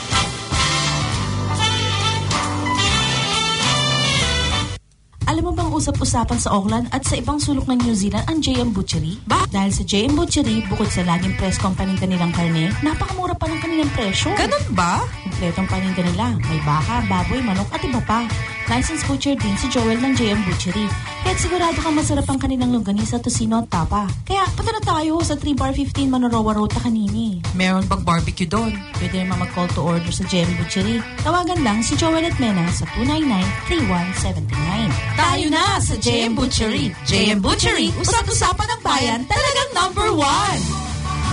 Alam mo bang ang usap-usapan sa Auckland at sa ibang sulok ng New Zealand ang JM Butchery? Dahil sa JM Butchery, bukod sa laging press kong paninda nilang karne, napakamura pa ng kanilang presyo. Ganun ba? Kompletong paninda nila. May baka, baboy, manok at iba pa. Licensed butcher din si Joel ng JM Butchery. Kaya't sigurado kang masarap ang kanilang longganisa, tocino at tapa. Kaya punta na tayo sa 3 Bar 15 Manorowa Road, Takanini. Meron bang barbecue doon? Pwede naman mag-call to order sa JM Butchery. Tawagan lang si Joel at Mena sa 299-3179. Tayo na sa JM Butchery. JM Butchery, usap-usapan ng bayan, talagang number 1.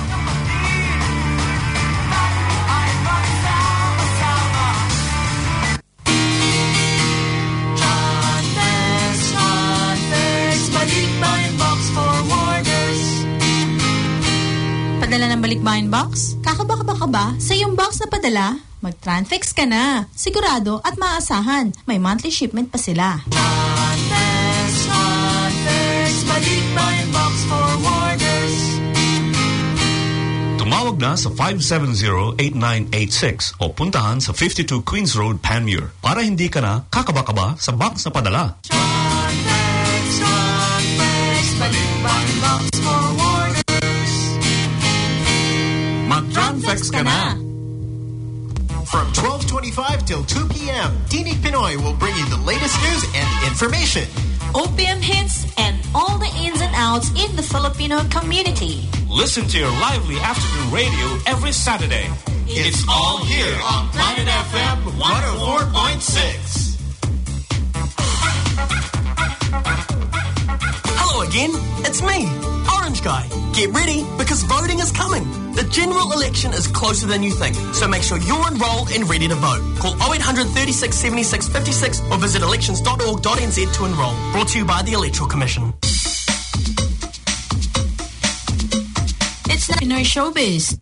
Padala ng Balikbayan Box? Kakabaka ka ba? Sa iyong box na padala, mag-Transfix ka na. Sigurado at maasahan. May monthly shipment pa sila. Transfix, Balikbayan Box Forwarders. Tumawag na sa 570-8986 o puntahan sa 52 Queens Road, Panmure para hindi ka na kakaba-kaba sa box na padala. Transfix, Balikbayan Box Forwarders. Mag-Transfix ka na! From 12:25 till 2 p.m., Tinig Pinoy will bring you the latest news and information. OPM hits and all the ins and outs in the Filipino community. Listen to your lively afternoon radio every Saturday. It's all here on Planet FM 104.6. Hello again, it's me, Orange Guy. Get ready because voting is coming. The general election is closer than you think, so make sure you're enrolled and ready to vote. Call 0800 36 76 56 or visit elections.org.nz to enroll. Brought to you by the Electoral Commission. It's not Pinoy Showbiz.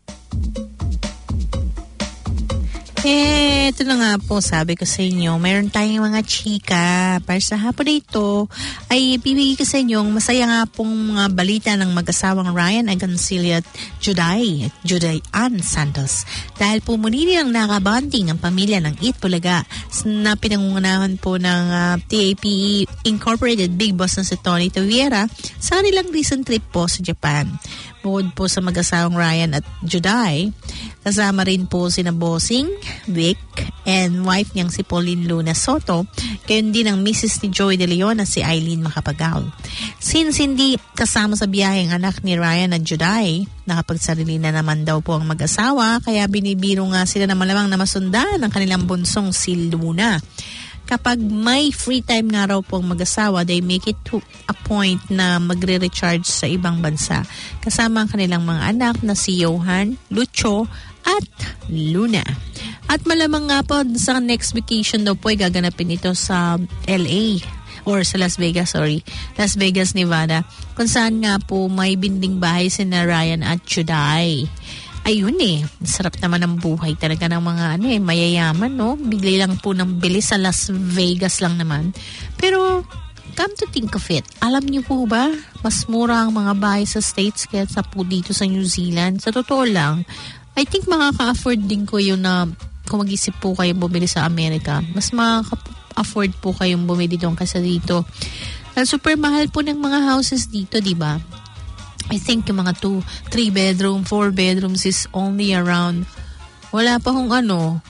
Ito na nga po, sabi ko sa inyo, mayroon tayong mga chika. Para sa hapon ito, ay bibigay ko sa inyo masaya nga pong mga balita ng mag-asawang Ryan Agancilla at Juday Ann Santos. Dahil po muli nilang nakabanding ang pamilya ng Eat Bulaga na pinangungunahan po ng TAPE Incorporated Big Boss na si Tony Taviera sa kanilang recent trip po sa Japan. Bukod po sa mag-asawang Ryan at Juday, kasama rin po sina Bossing, Vic, and wife niyang si Pauline Luna Soto, gayon din ang Mrs. ni Joey De Leon at si Eileen Macapagal. Since hindi kasama sa biyaheng anak ni Ryan at Juday, nakapagsarili na naman daw po ang mag-asawa, kaya binibiro nga sila na malamang na masundan ang kanilang bunsong si Luna. Kapag may free time nga raw po ang mag-asawa, they make it to a point na magre-recharge sa ibang bansa. Kasama ang kanilang mga anak na si Johan, Lucho, at Luna. At malamang nga po sa next vacation daw po ay gaganapin ito sa LA or sa Las Vegas, Las Vegas, Nevada, kung saan nga po may binding bahay si na Ryan at Juday. Ayun sarap naman ang buhay talaga ng mga mayayaman, no? Bigli lang po ng bilis sa Las Vegas lang naman. Pero, come to think of it, alam niyo po ba, mas mura ang mga bahay sa States kaysa po dito sa New Zealand. Sa totoo lang, I think makaka-afford din ko yun na kung mag-isip po kayong bumili sa Amerika, mas makaka-afford po kayong bumili doon kaysa dito. Super mahal po ng mga houses dito, di ba? I think yung mga 2, 3 bedroom, 4 bedrooms is only around, wala pa hong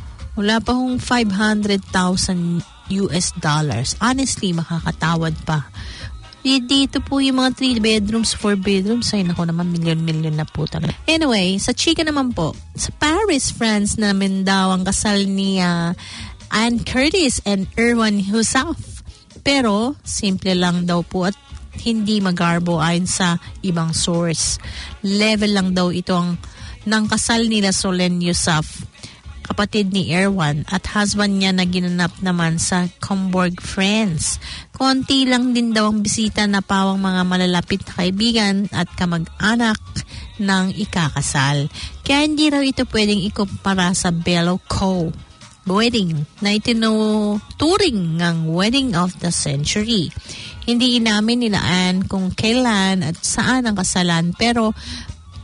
500,000 US dollars. Honestly, makakatawad pa. Dito po yung mga 3 bedrooms, 4 bedrooms, ay naku naman, milyon na po talaga. Anyway, sa chika naman po, sa Paris, France namin daw ang kasal ni Anne Curtis and Erwan Husaf. Pero, simple lang daw po at hindi magarbo ayon sa ibang source. Level lang daw itong ng kasal nila Solen Yusuf, kapatid ni Erwan, at husband niya na ginanap naman sa Combourg, France. Konti lang din daw ang bisita na pawang mga malalapit na kaibigan at kamag-anak ng ikakasal. Kaya hindi raw ito pwedeng ikumpara sa Bello Co. wedding na itinuturing ng wedding of the century. Hindi inamin nila Anne kung kailan at saan ang kasalan, pero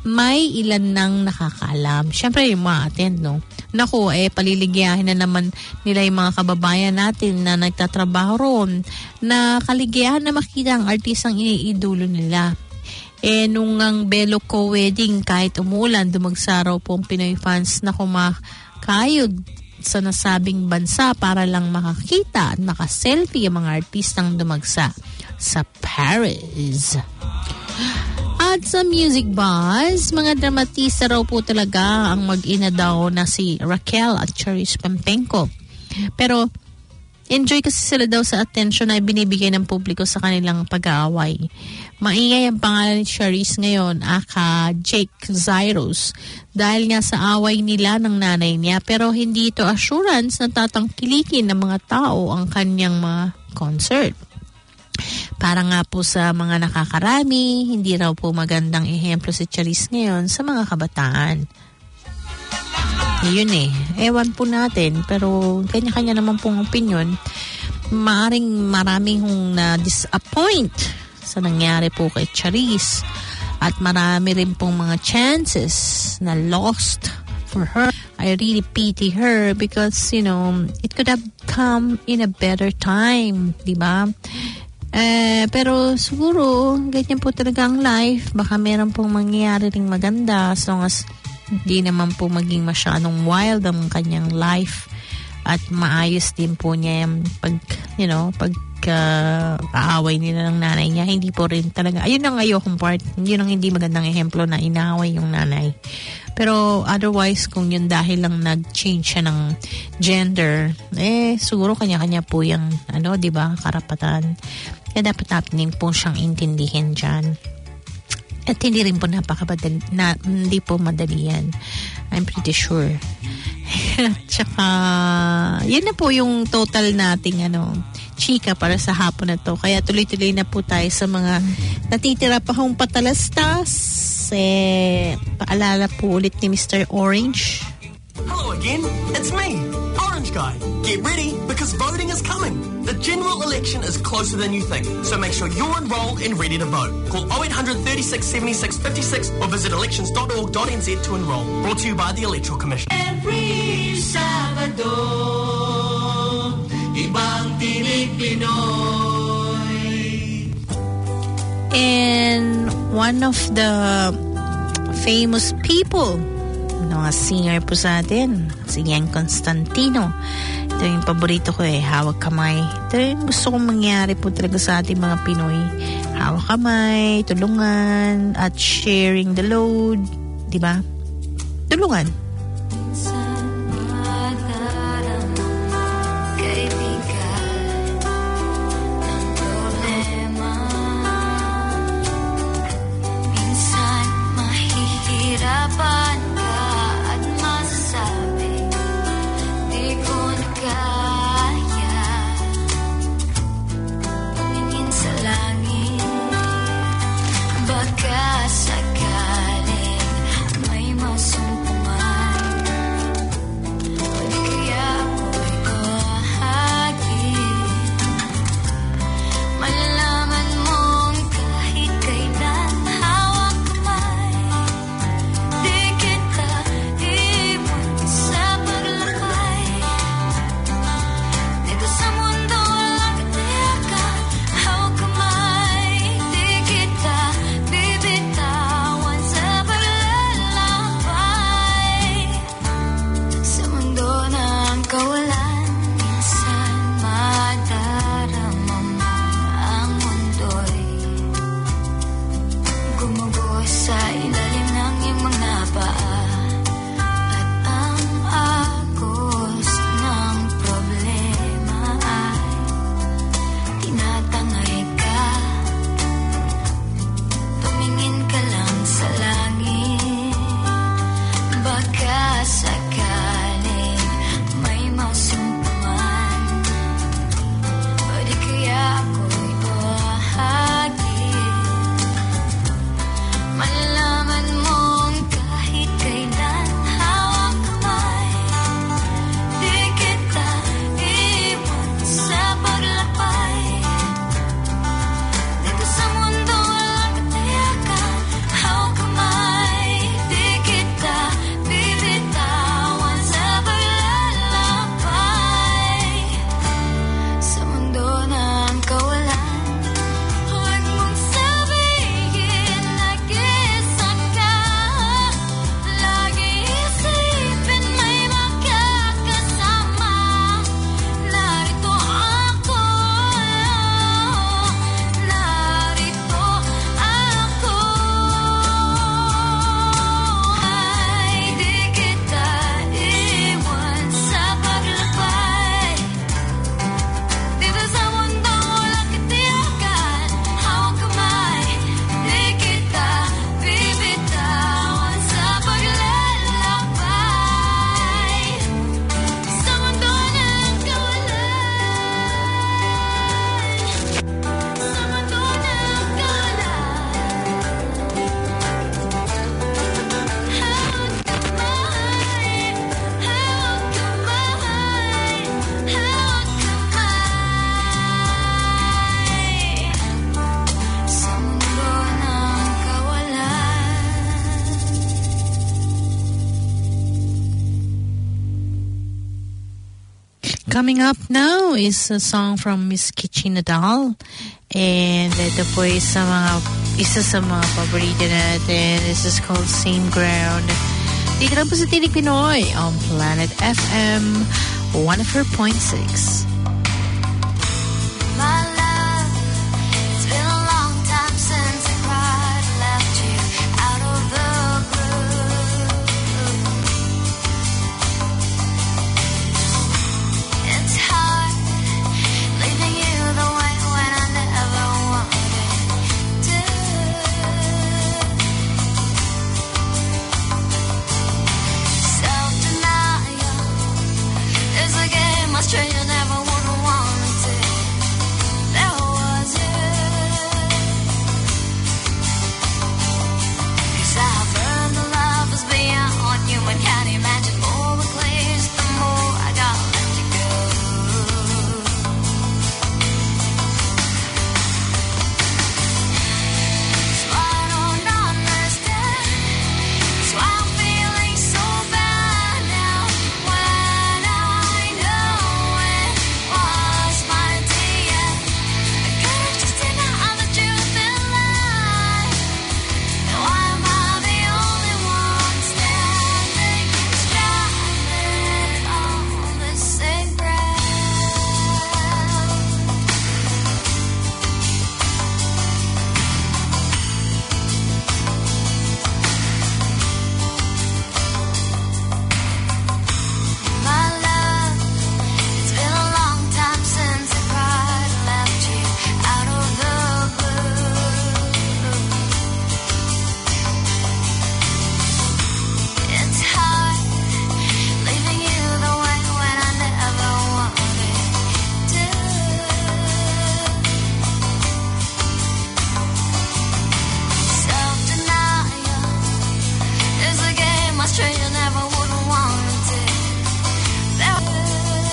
may ilan nang nakakaalam. Siyempre, yung mga attend, no? Naku, paliligyahin na naman nila yung mga kababayan natin na nagtatrabaho roon na kaligayahan na makita ang artistang iniidolo nila. Nung ang Belo Co-Wedding, kahit umulan, dumagsa raw po ang Pinoy fans na kumakayod sa nasabing bansa para lang makakita at makaselfie ang mga artistang dumagsa sa Paris. At sa music buzz, mga dramatista raw po talaga ang mag-ina daw na si Raquel at Charis Pampenko. Pero enjoy kasi sila daw sa attention na binibigay ng publiko sa kanilang pag-aaway. Maingay ang pangalan ni Charis ngayon, aka Jake Zyros, dahil nga sa away nila ng nanay niya. Pero hindi ito assurance na tatangkilikin ng mga tao ang kanyang mga concert. Para nga po sa mga nakakarami, hindi raw po magandang ehemplo si Charis ngayon sa mga kabataan. Yun ewan po natin, pero kanya-kanya naman pong opinion. Maaring maraming na-disappoint sa nangyari po kay Charis at marami rin pong mga chances na lost for her. I really pity her because, it could have come in a better time, di ba? Pero siguro, ganyan po talaga ang life. Baka meron pong mangyayari ring maganda as long as hindi naman po maging masyadong wild ang kanyang life at maayos din po niya yung aaway nila ng nanay niya. Hindi po rin talaga, ayun ang ayokong part, yun ang hindi magandang ehemplo na inaaway yung nanay. Pero otherwise, kung yun dahil lang nag-change siya ng gender, siguro kanya-kanya po yung diba, karapatan. Kaya dapat natin po siyang intindihin dyan. At hindi rin po hindi po madali yan. I'm pretty sure. Tsaka, yun na po yung total nating chika para sa hapon na to. Kaya tuloy-tuloy na po tayo sa mga natitira pa hong patalastas. Paalala po ulit ni Mr. Orange. Hello again, it's me, Orange Guy. Get ready because voting is coming. The general election is closer than you think, so make sure you're enrolled and ready to vote. Call 0800 36 76 56 or visit elections.org.nz to enroll. Brought to you by the Electoral Commission. Every Sabado, ibang Tinig Pinoy. And one of the famous people, mga singer po sa atin, si Yang Constantino. Ito yung paborito ko hawak kamay. Ito yung gusto kong mangyari po talaga sa ating mga Pinoy. Hawak kamay, tulungan, at sharing the load. Diba? Tulungan. Coming up now is a song from Miss Kichi Nadal. And ito po isa sa mga paborito natin. This is called Same Ground. Dito lang po sa Tinig Pinoy on Planet FM 104.6. My love, it's been a long time since I cried, left you out of the blue. It's hard leaving you the way when I never wanted to. Self-denial is a game I straight never would have wanted to. There was you. 'Cause I've learned the love is beyond human, can't imagine more the clears, the more I gotta let you go. So I don't understand. So I'm feeling so bad now when I know it was my dear. I could've just denied the truth and lied. Now why am I the only one standing stranded on the same ground? My love, it's been a long time since I cried, left you out of the blue. It's hard leaving you the way when I never wanted to. Self-denial is a game I straight never would have wanted to. There was.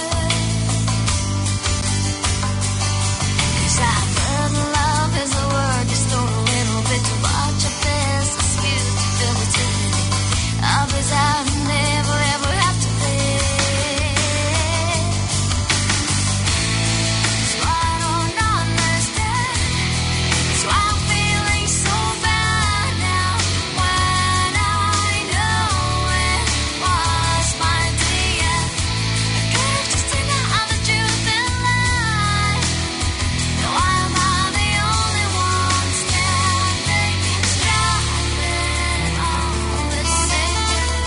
'Cause I've heard love is a word you store a little bit too much of this. Excuse to fill eternity. Others I never ever have to live. So I don't understand. So I'm feeling so bad now when I know it was my dear. I could've just denied the truth and lied. Now why am I the only one standing stranded on the same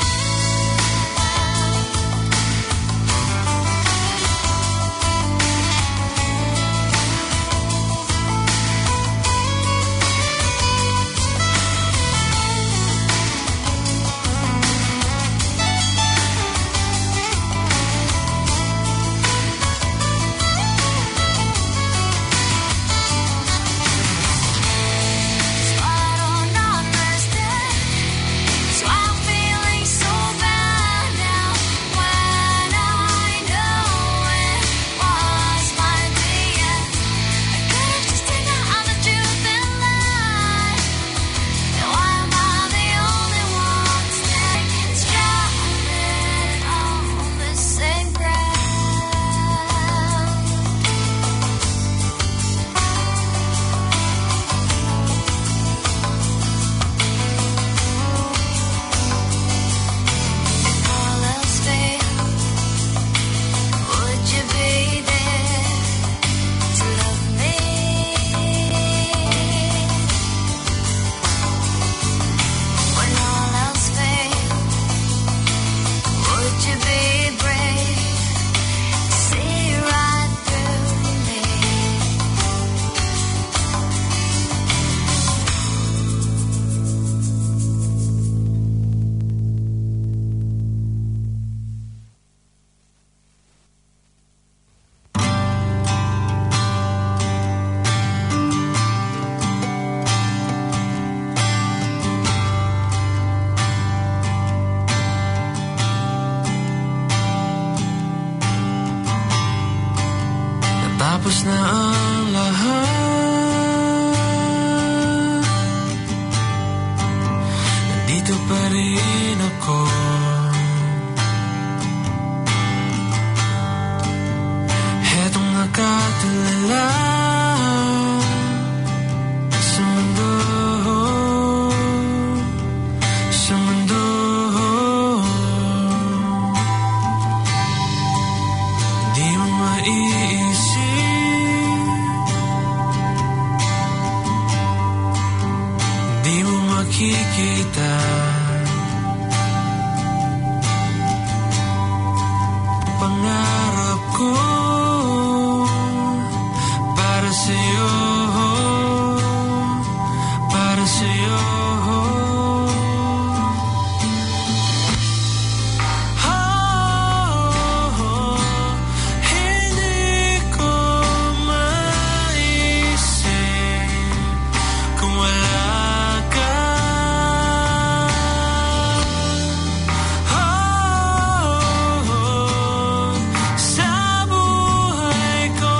So I don't understand. So I'm feeling so bad now when I know it was my dear. I could've just denied the truth and lied. Now why am I the only one standing stranded on the same ground? If all else failed, would you be there to love me? When all else failed, would you be brave to see right through me? Natapos na ang lahat, nandito pa rin ako. makikita. Pangarap ko para sa'yo, para sa'yo. Hindi ko maisip kung wala ka. Sa buhay ko.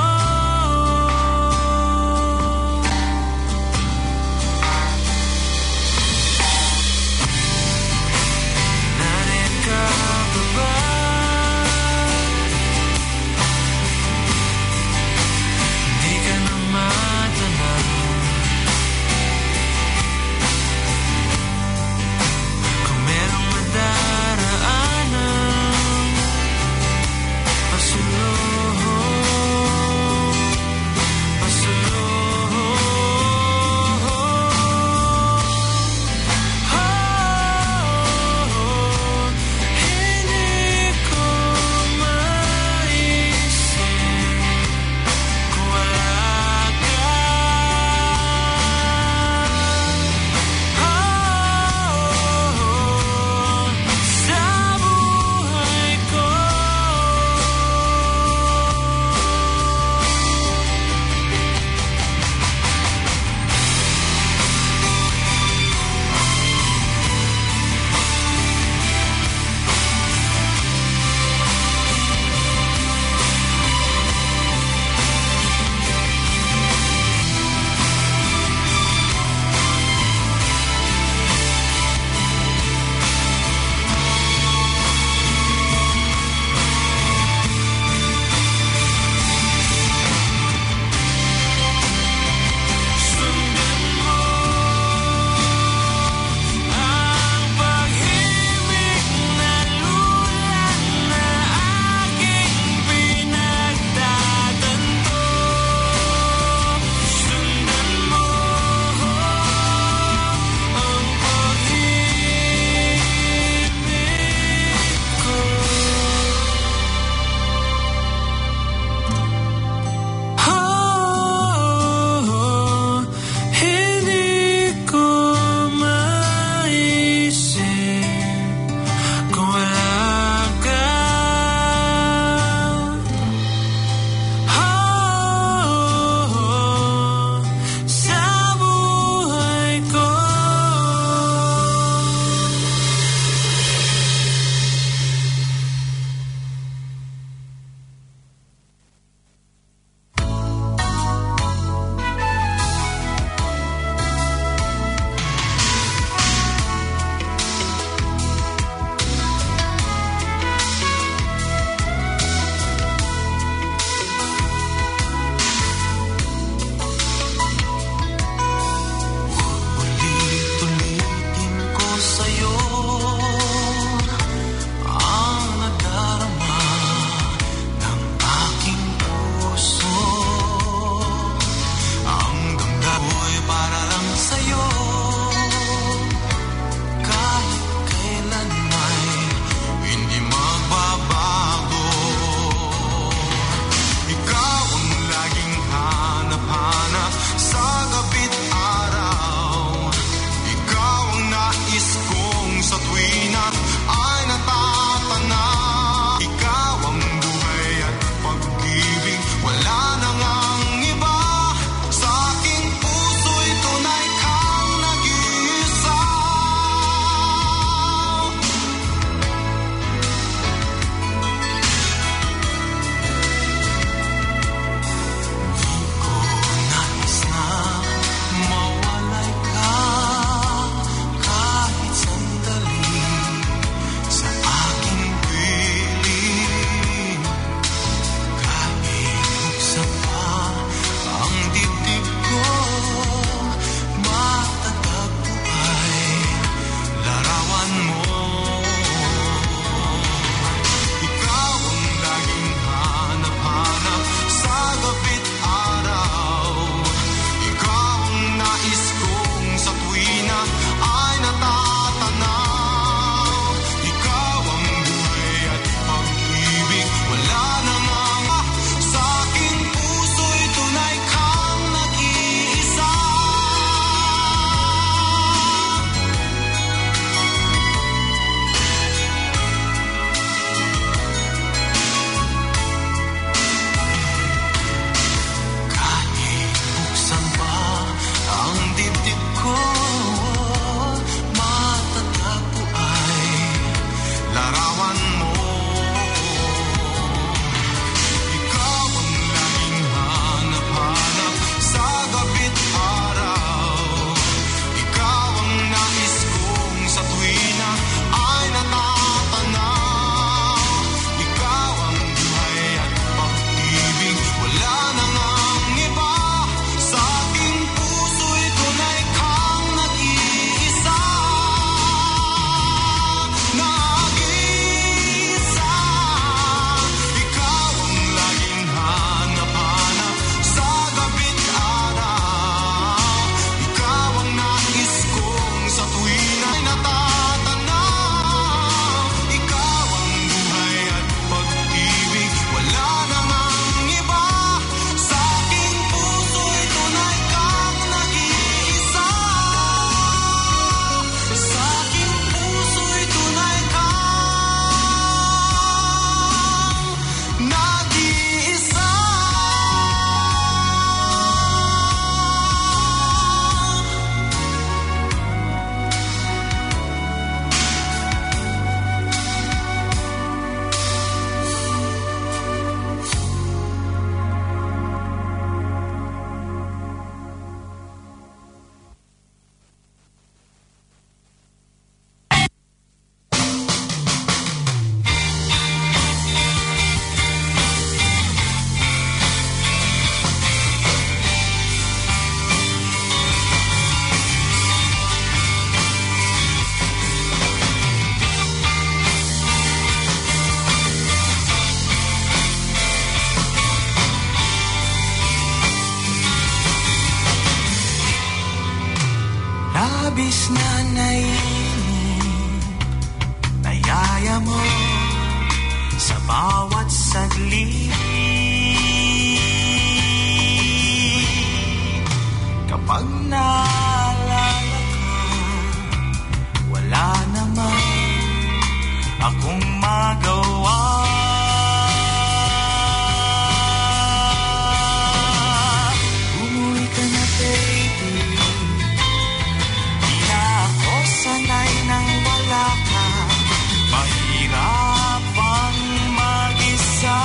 Imbis na naiinip, nayaya mo sa bawat saglit. Kapag naalala ka, wala naman akong magawa. Umuwi ka na, baby. Di na ako sanay nang wala ka. Mahirap ang mag-isa.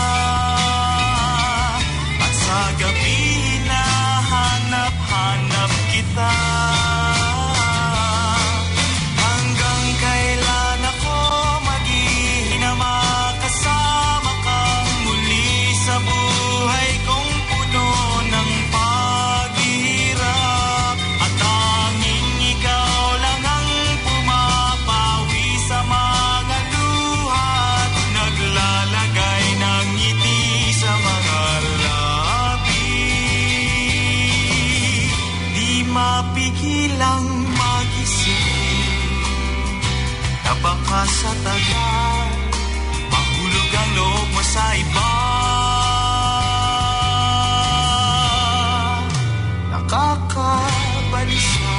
At sa gabi na hanap-hanap kita. Hanggang kailan ako magiging na makasama kang muli sa buhay kong puno ng paghihirap. At tanging ikaw lang ang pumapawi sa mga luha at naglalagay ng ngiti sa mga labi. Di mapigilang mag-isip na baka sa tagal mahulog ang loob mo sa iba. Nakakabalisa,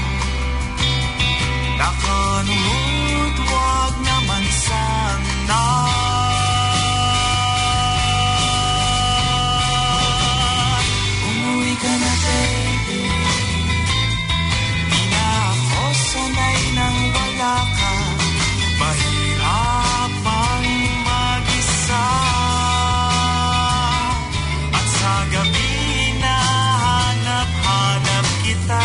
nakanuot, wag naman sana. Umuwi ka na, baby. Di na ako sanay nang wala ka. Mahirap ang mag-isa. At sa gabi na hanap-hanap kita.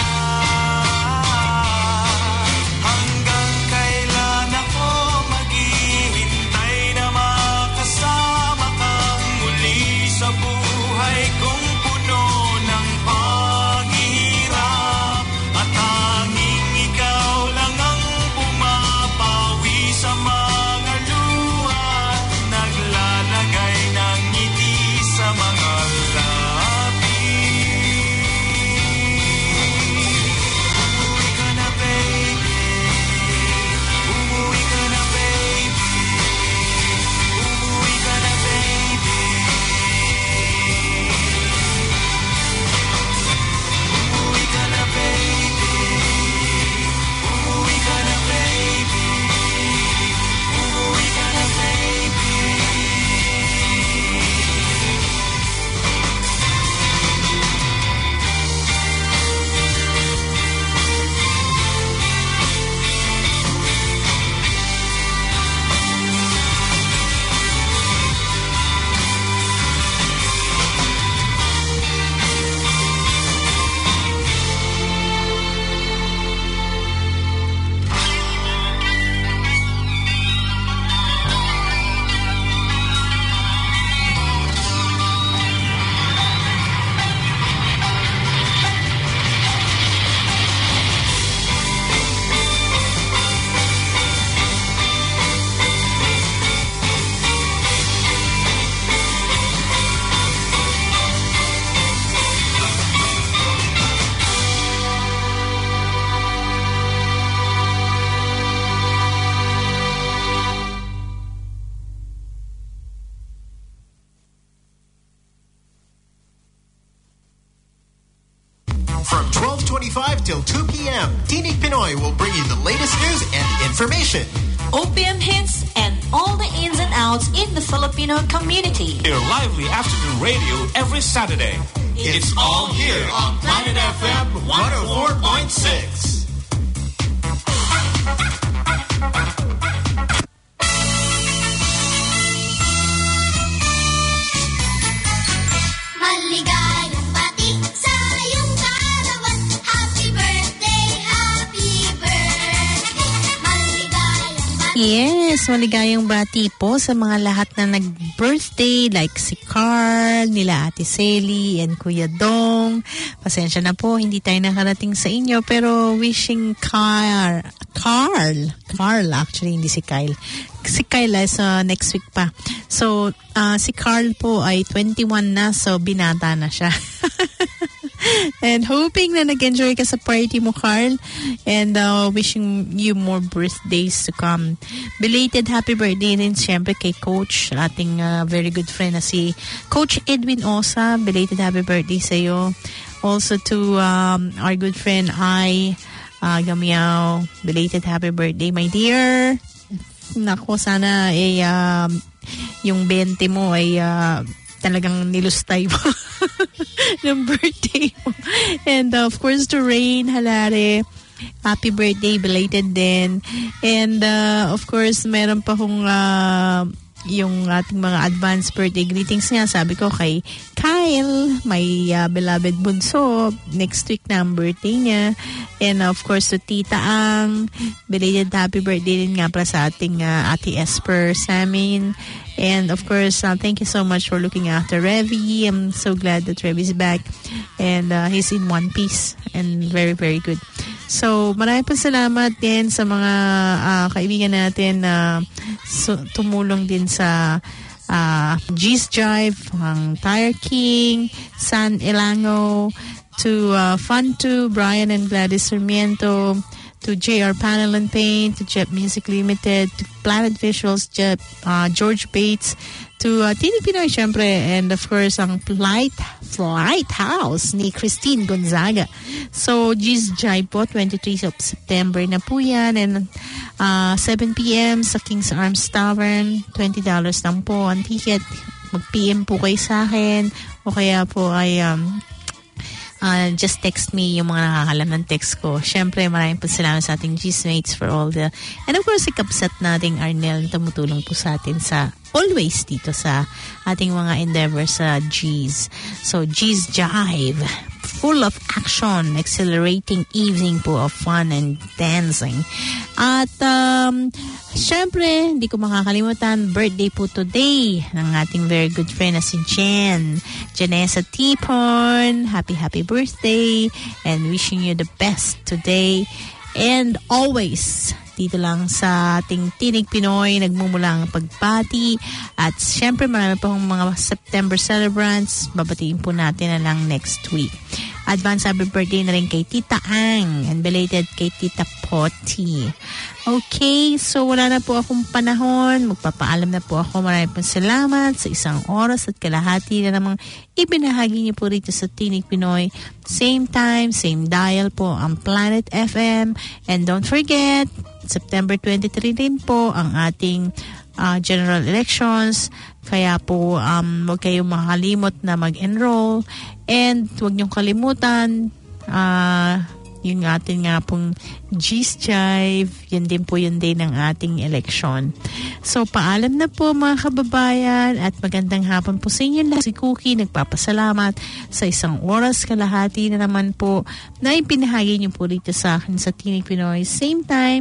Hanggang kailan ako maghihintay na makasama kang muli sa buhay kong puno ng paghihirap. At tanging ikaw lang ang pumapawi sa mga luha at naglalagay ng ngiti sa mga labi. Umuwi ka na, baby. Umuwi ka na, baby. Umuwi ka na, baby. Umuwi ka na, baby. Umuwi ka na, baby. Umuwi ka na, baby. From 12:25 till 2 p.m., Tinig Pinoy will bring you the latest news and information. OPM hits and all the ins and outs in the Filipino community. Your lively afternoon radio every Saturday. It's all here on Planet FM 104.6. Maligayang bati sa iyong kaarawan. Happy birthday, happy birthday. Maligayang bati. Yes, maligayang bati po sa mga lahat na nag-birthday like si Carl, nila Ate Sally, and Kuya Dong. Pasensya na po, hindi tayo nakarating sa inyo, pero wishing Carl actually, hindi si Kyle. si Kyle ay next week pa. So, si Carl po ay 21 na, so binata na siya. And hoping na nag-enjoy ka sa party mo, Carl. And wishing you more birthdays to come. Belated happy birthday rin siyempre kay Coach, ating very good friend na si Coach Edwin Osa. Belated happy birthday sa'yo. Also to our good friend Gamiao. Belated happy birthday, my dear. Nako, sana yung 20 mo ay talagang nilustay mo ng birthday mo. And of course to Rain Halare, happy birthday, belated din. And of course meron pa kong yung ating mga advance birthday greetings nga. Sabi ko kay Kyle, my beloved bunso, next week na ang birthday niya. And of course to Tita Ang, belated happy birthday din nga para sa ating Ate Esper Samin. And of course, thank you so much for looking after Revy. I'm so glad that Revy's back. And he's in one piece. And very, very good. So, maraming po salamat din sa mga kaibigan natin na tumulong din sa G's Jive, ang Tire King, San Elango, to Fun2, Brian and Gladys Sarmiento, to JR Panel and Paint, to Jet Music Limited, to Planet Visuals, George Bates, to Tinig Pinoy, syempre, and of course, ang Flight House ni Christine Gonzaga. So, G's Jive po, 23 of September na po yan, and 7 p.m. sa King's Arms Tavern, $20 lang po ang ticket. Mag-PM po kayo sa akin, o kaya po ay just text me yung mga nakakalam ng text ko. Syempre, maraming po salamat sa ating G's-mates for all the... And of course, ikapsat nating Arnel na tumutulong po sa atin sa always dito sa ating mga endeavors sa G's. So, G's Jive. Full of action, exhilarating evening po of fun and dancing. At syempre, hindi ko makakalimutan, birthday po today ng ating very good friend na si Janessa Tipon. Happy birthday and wishing you the best today and always. Dito lang sa ating Tinig Pinoy, nagmumula ang pagbati. At syempre, marami pa akong mga September celebrants. Babatiin po natin na lang next week. Advance happy birthday na rin kay Tita Ang and belated kay Tita Potty. Okay, so wala na po akong panahon. Magpapaalam na po ako. Maraming po salamat sa 1 oras at kalahati na namang ibinahagi niyo po rito sa Tinig Pinoy. Same time, same dial po ang Planet FM. And don't forget, September 23 din po ang ating general elections. Kaya po, huwag kayong makalimot na mag-enroll. And huwag niyong kalimutan, yung ating nga pong G's Jive, yun din po yun din ng ating election. So, paalam na po mga kababayan at magandang hapon po sa inyo lahat. Si Cookie nagpapasalamat sa 1 oras kalahati na naman po na ipinahagi niyo po rito sa akin sa Tinig Pinoy. Same time,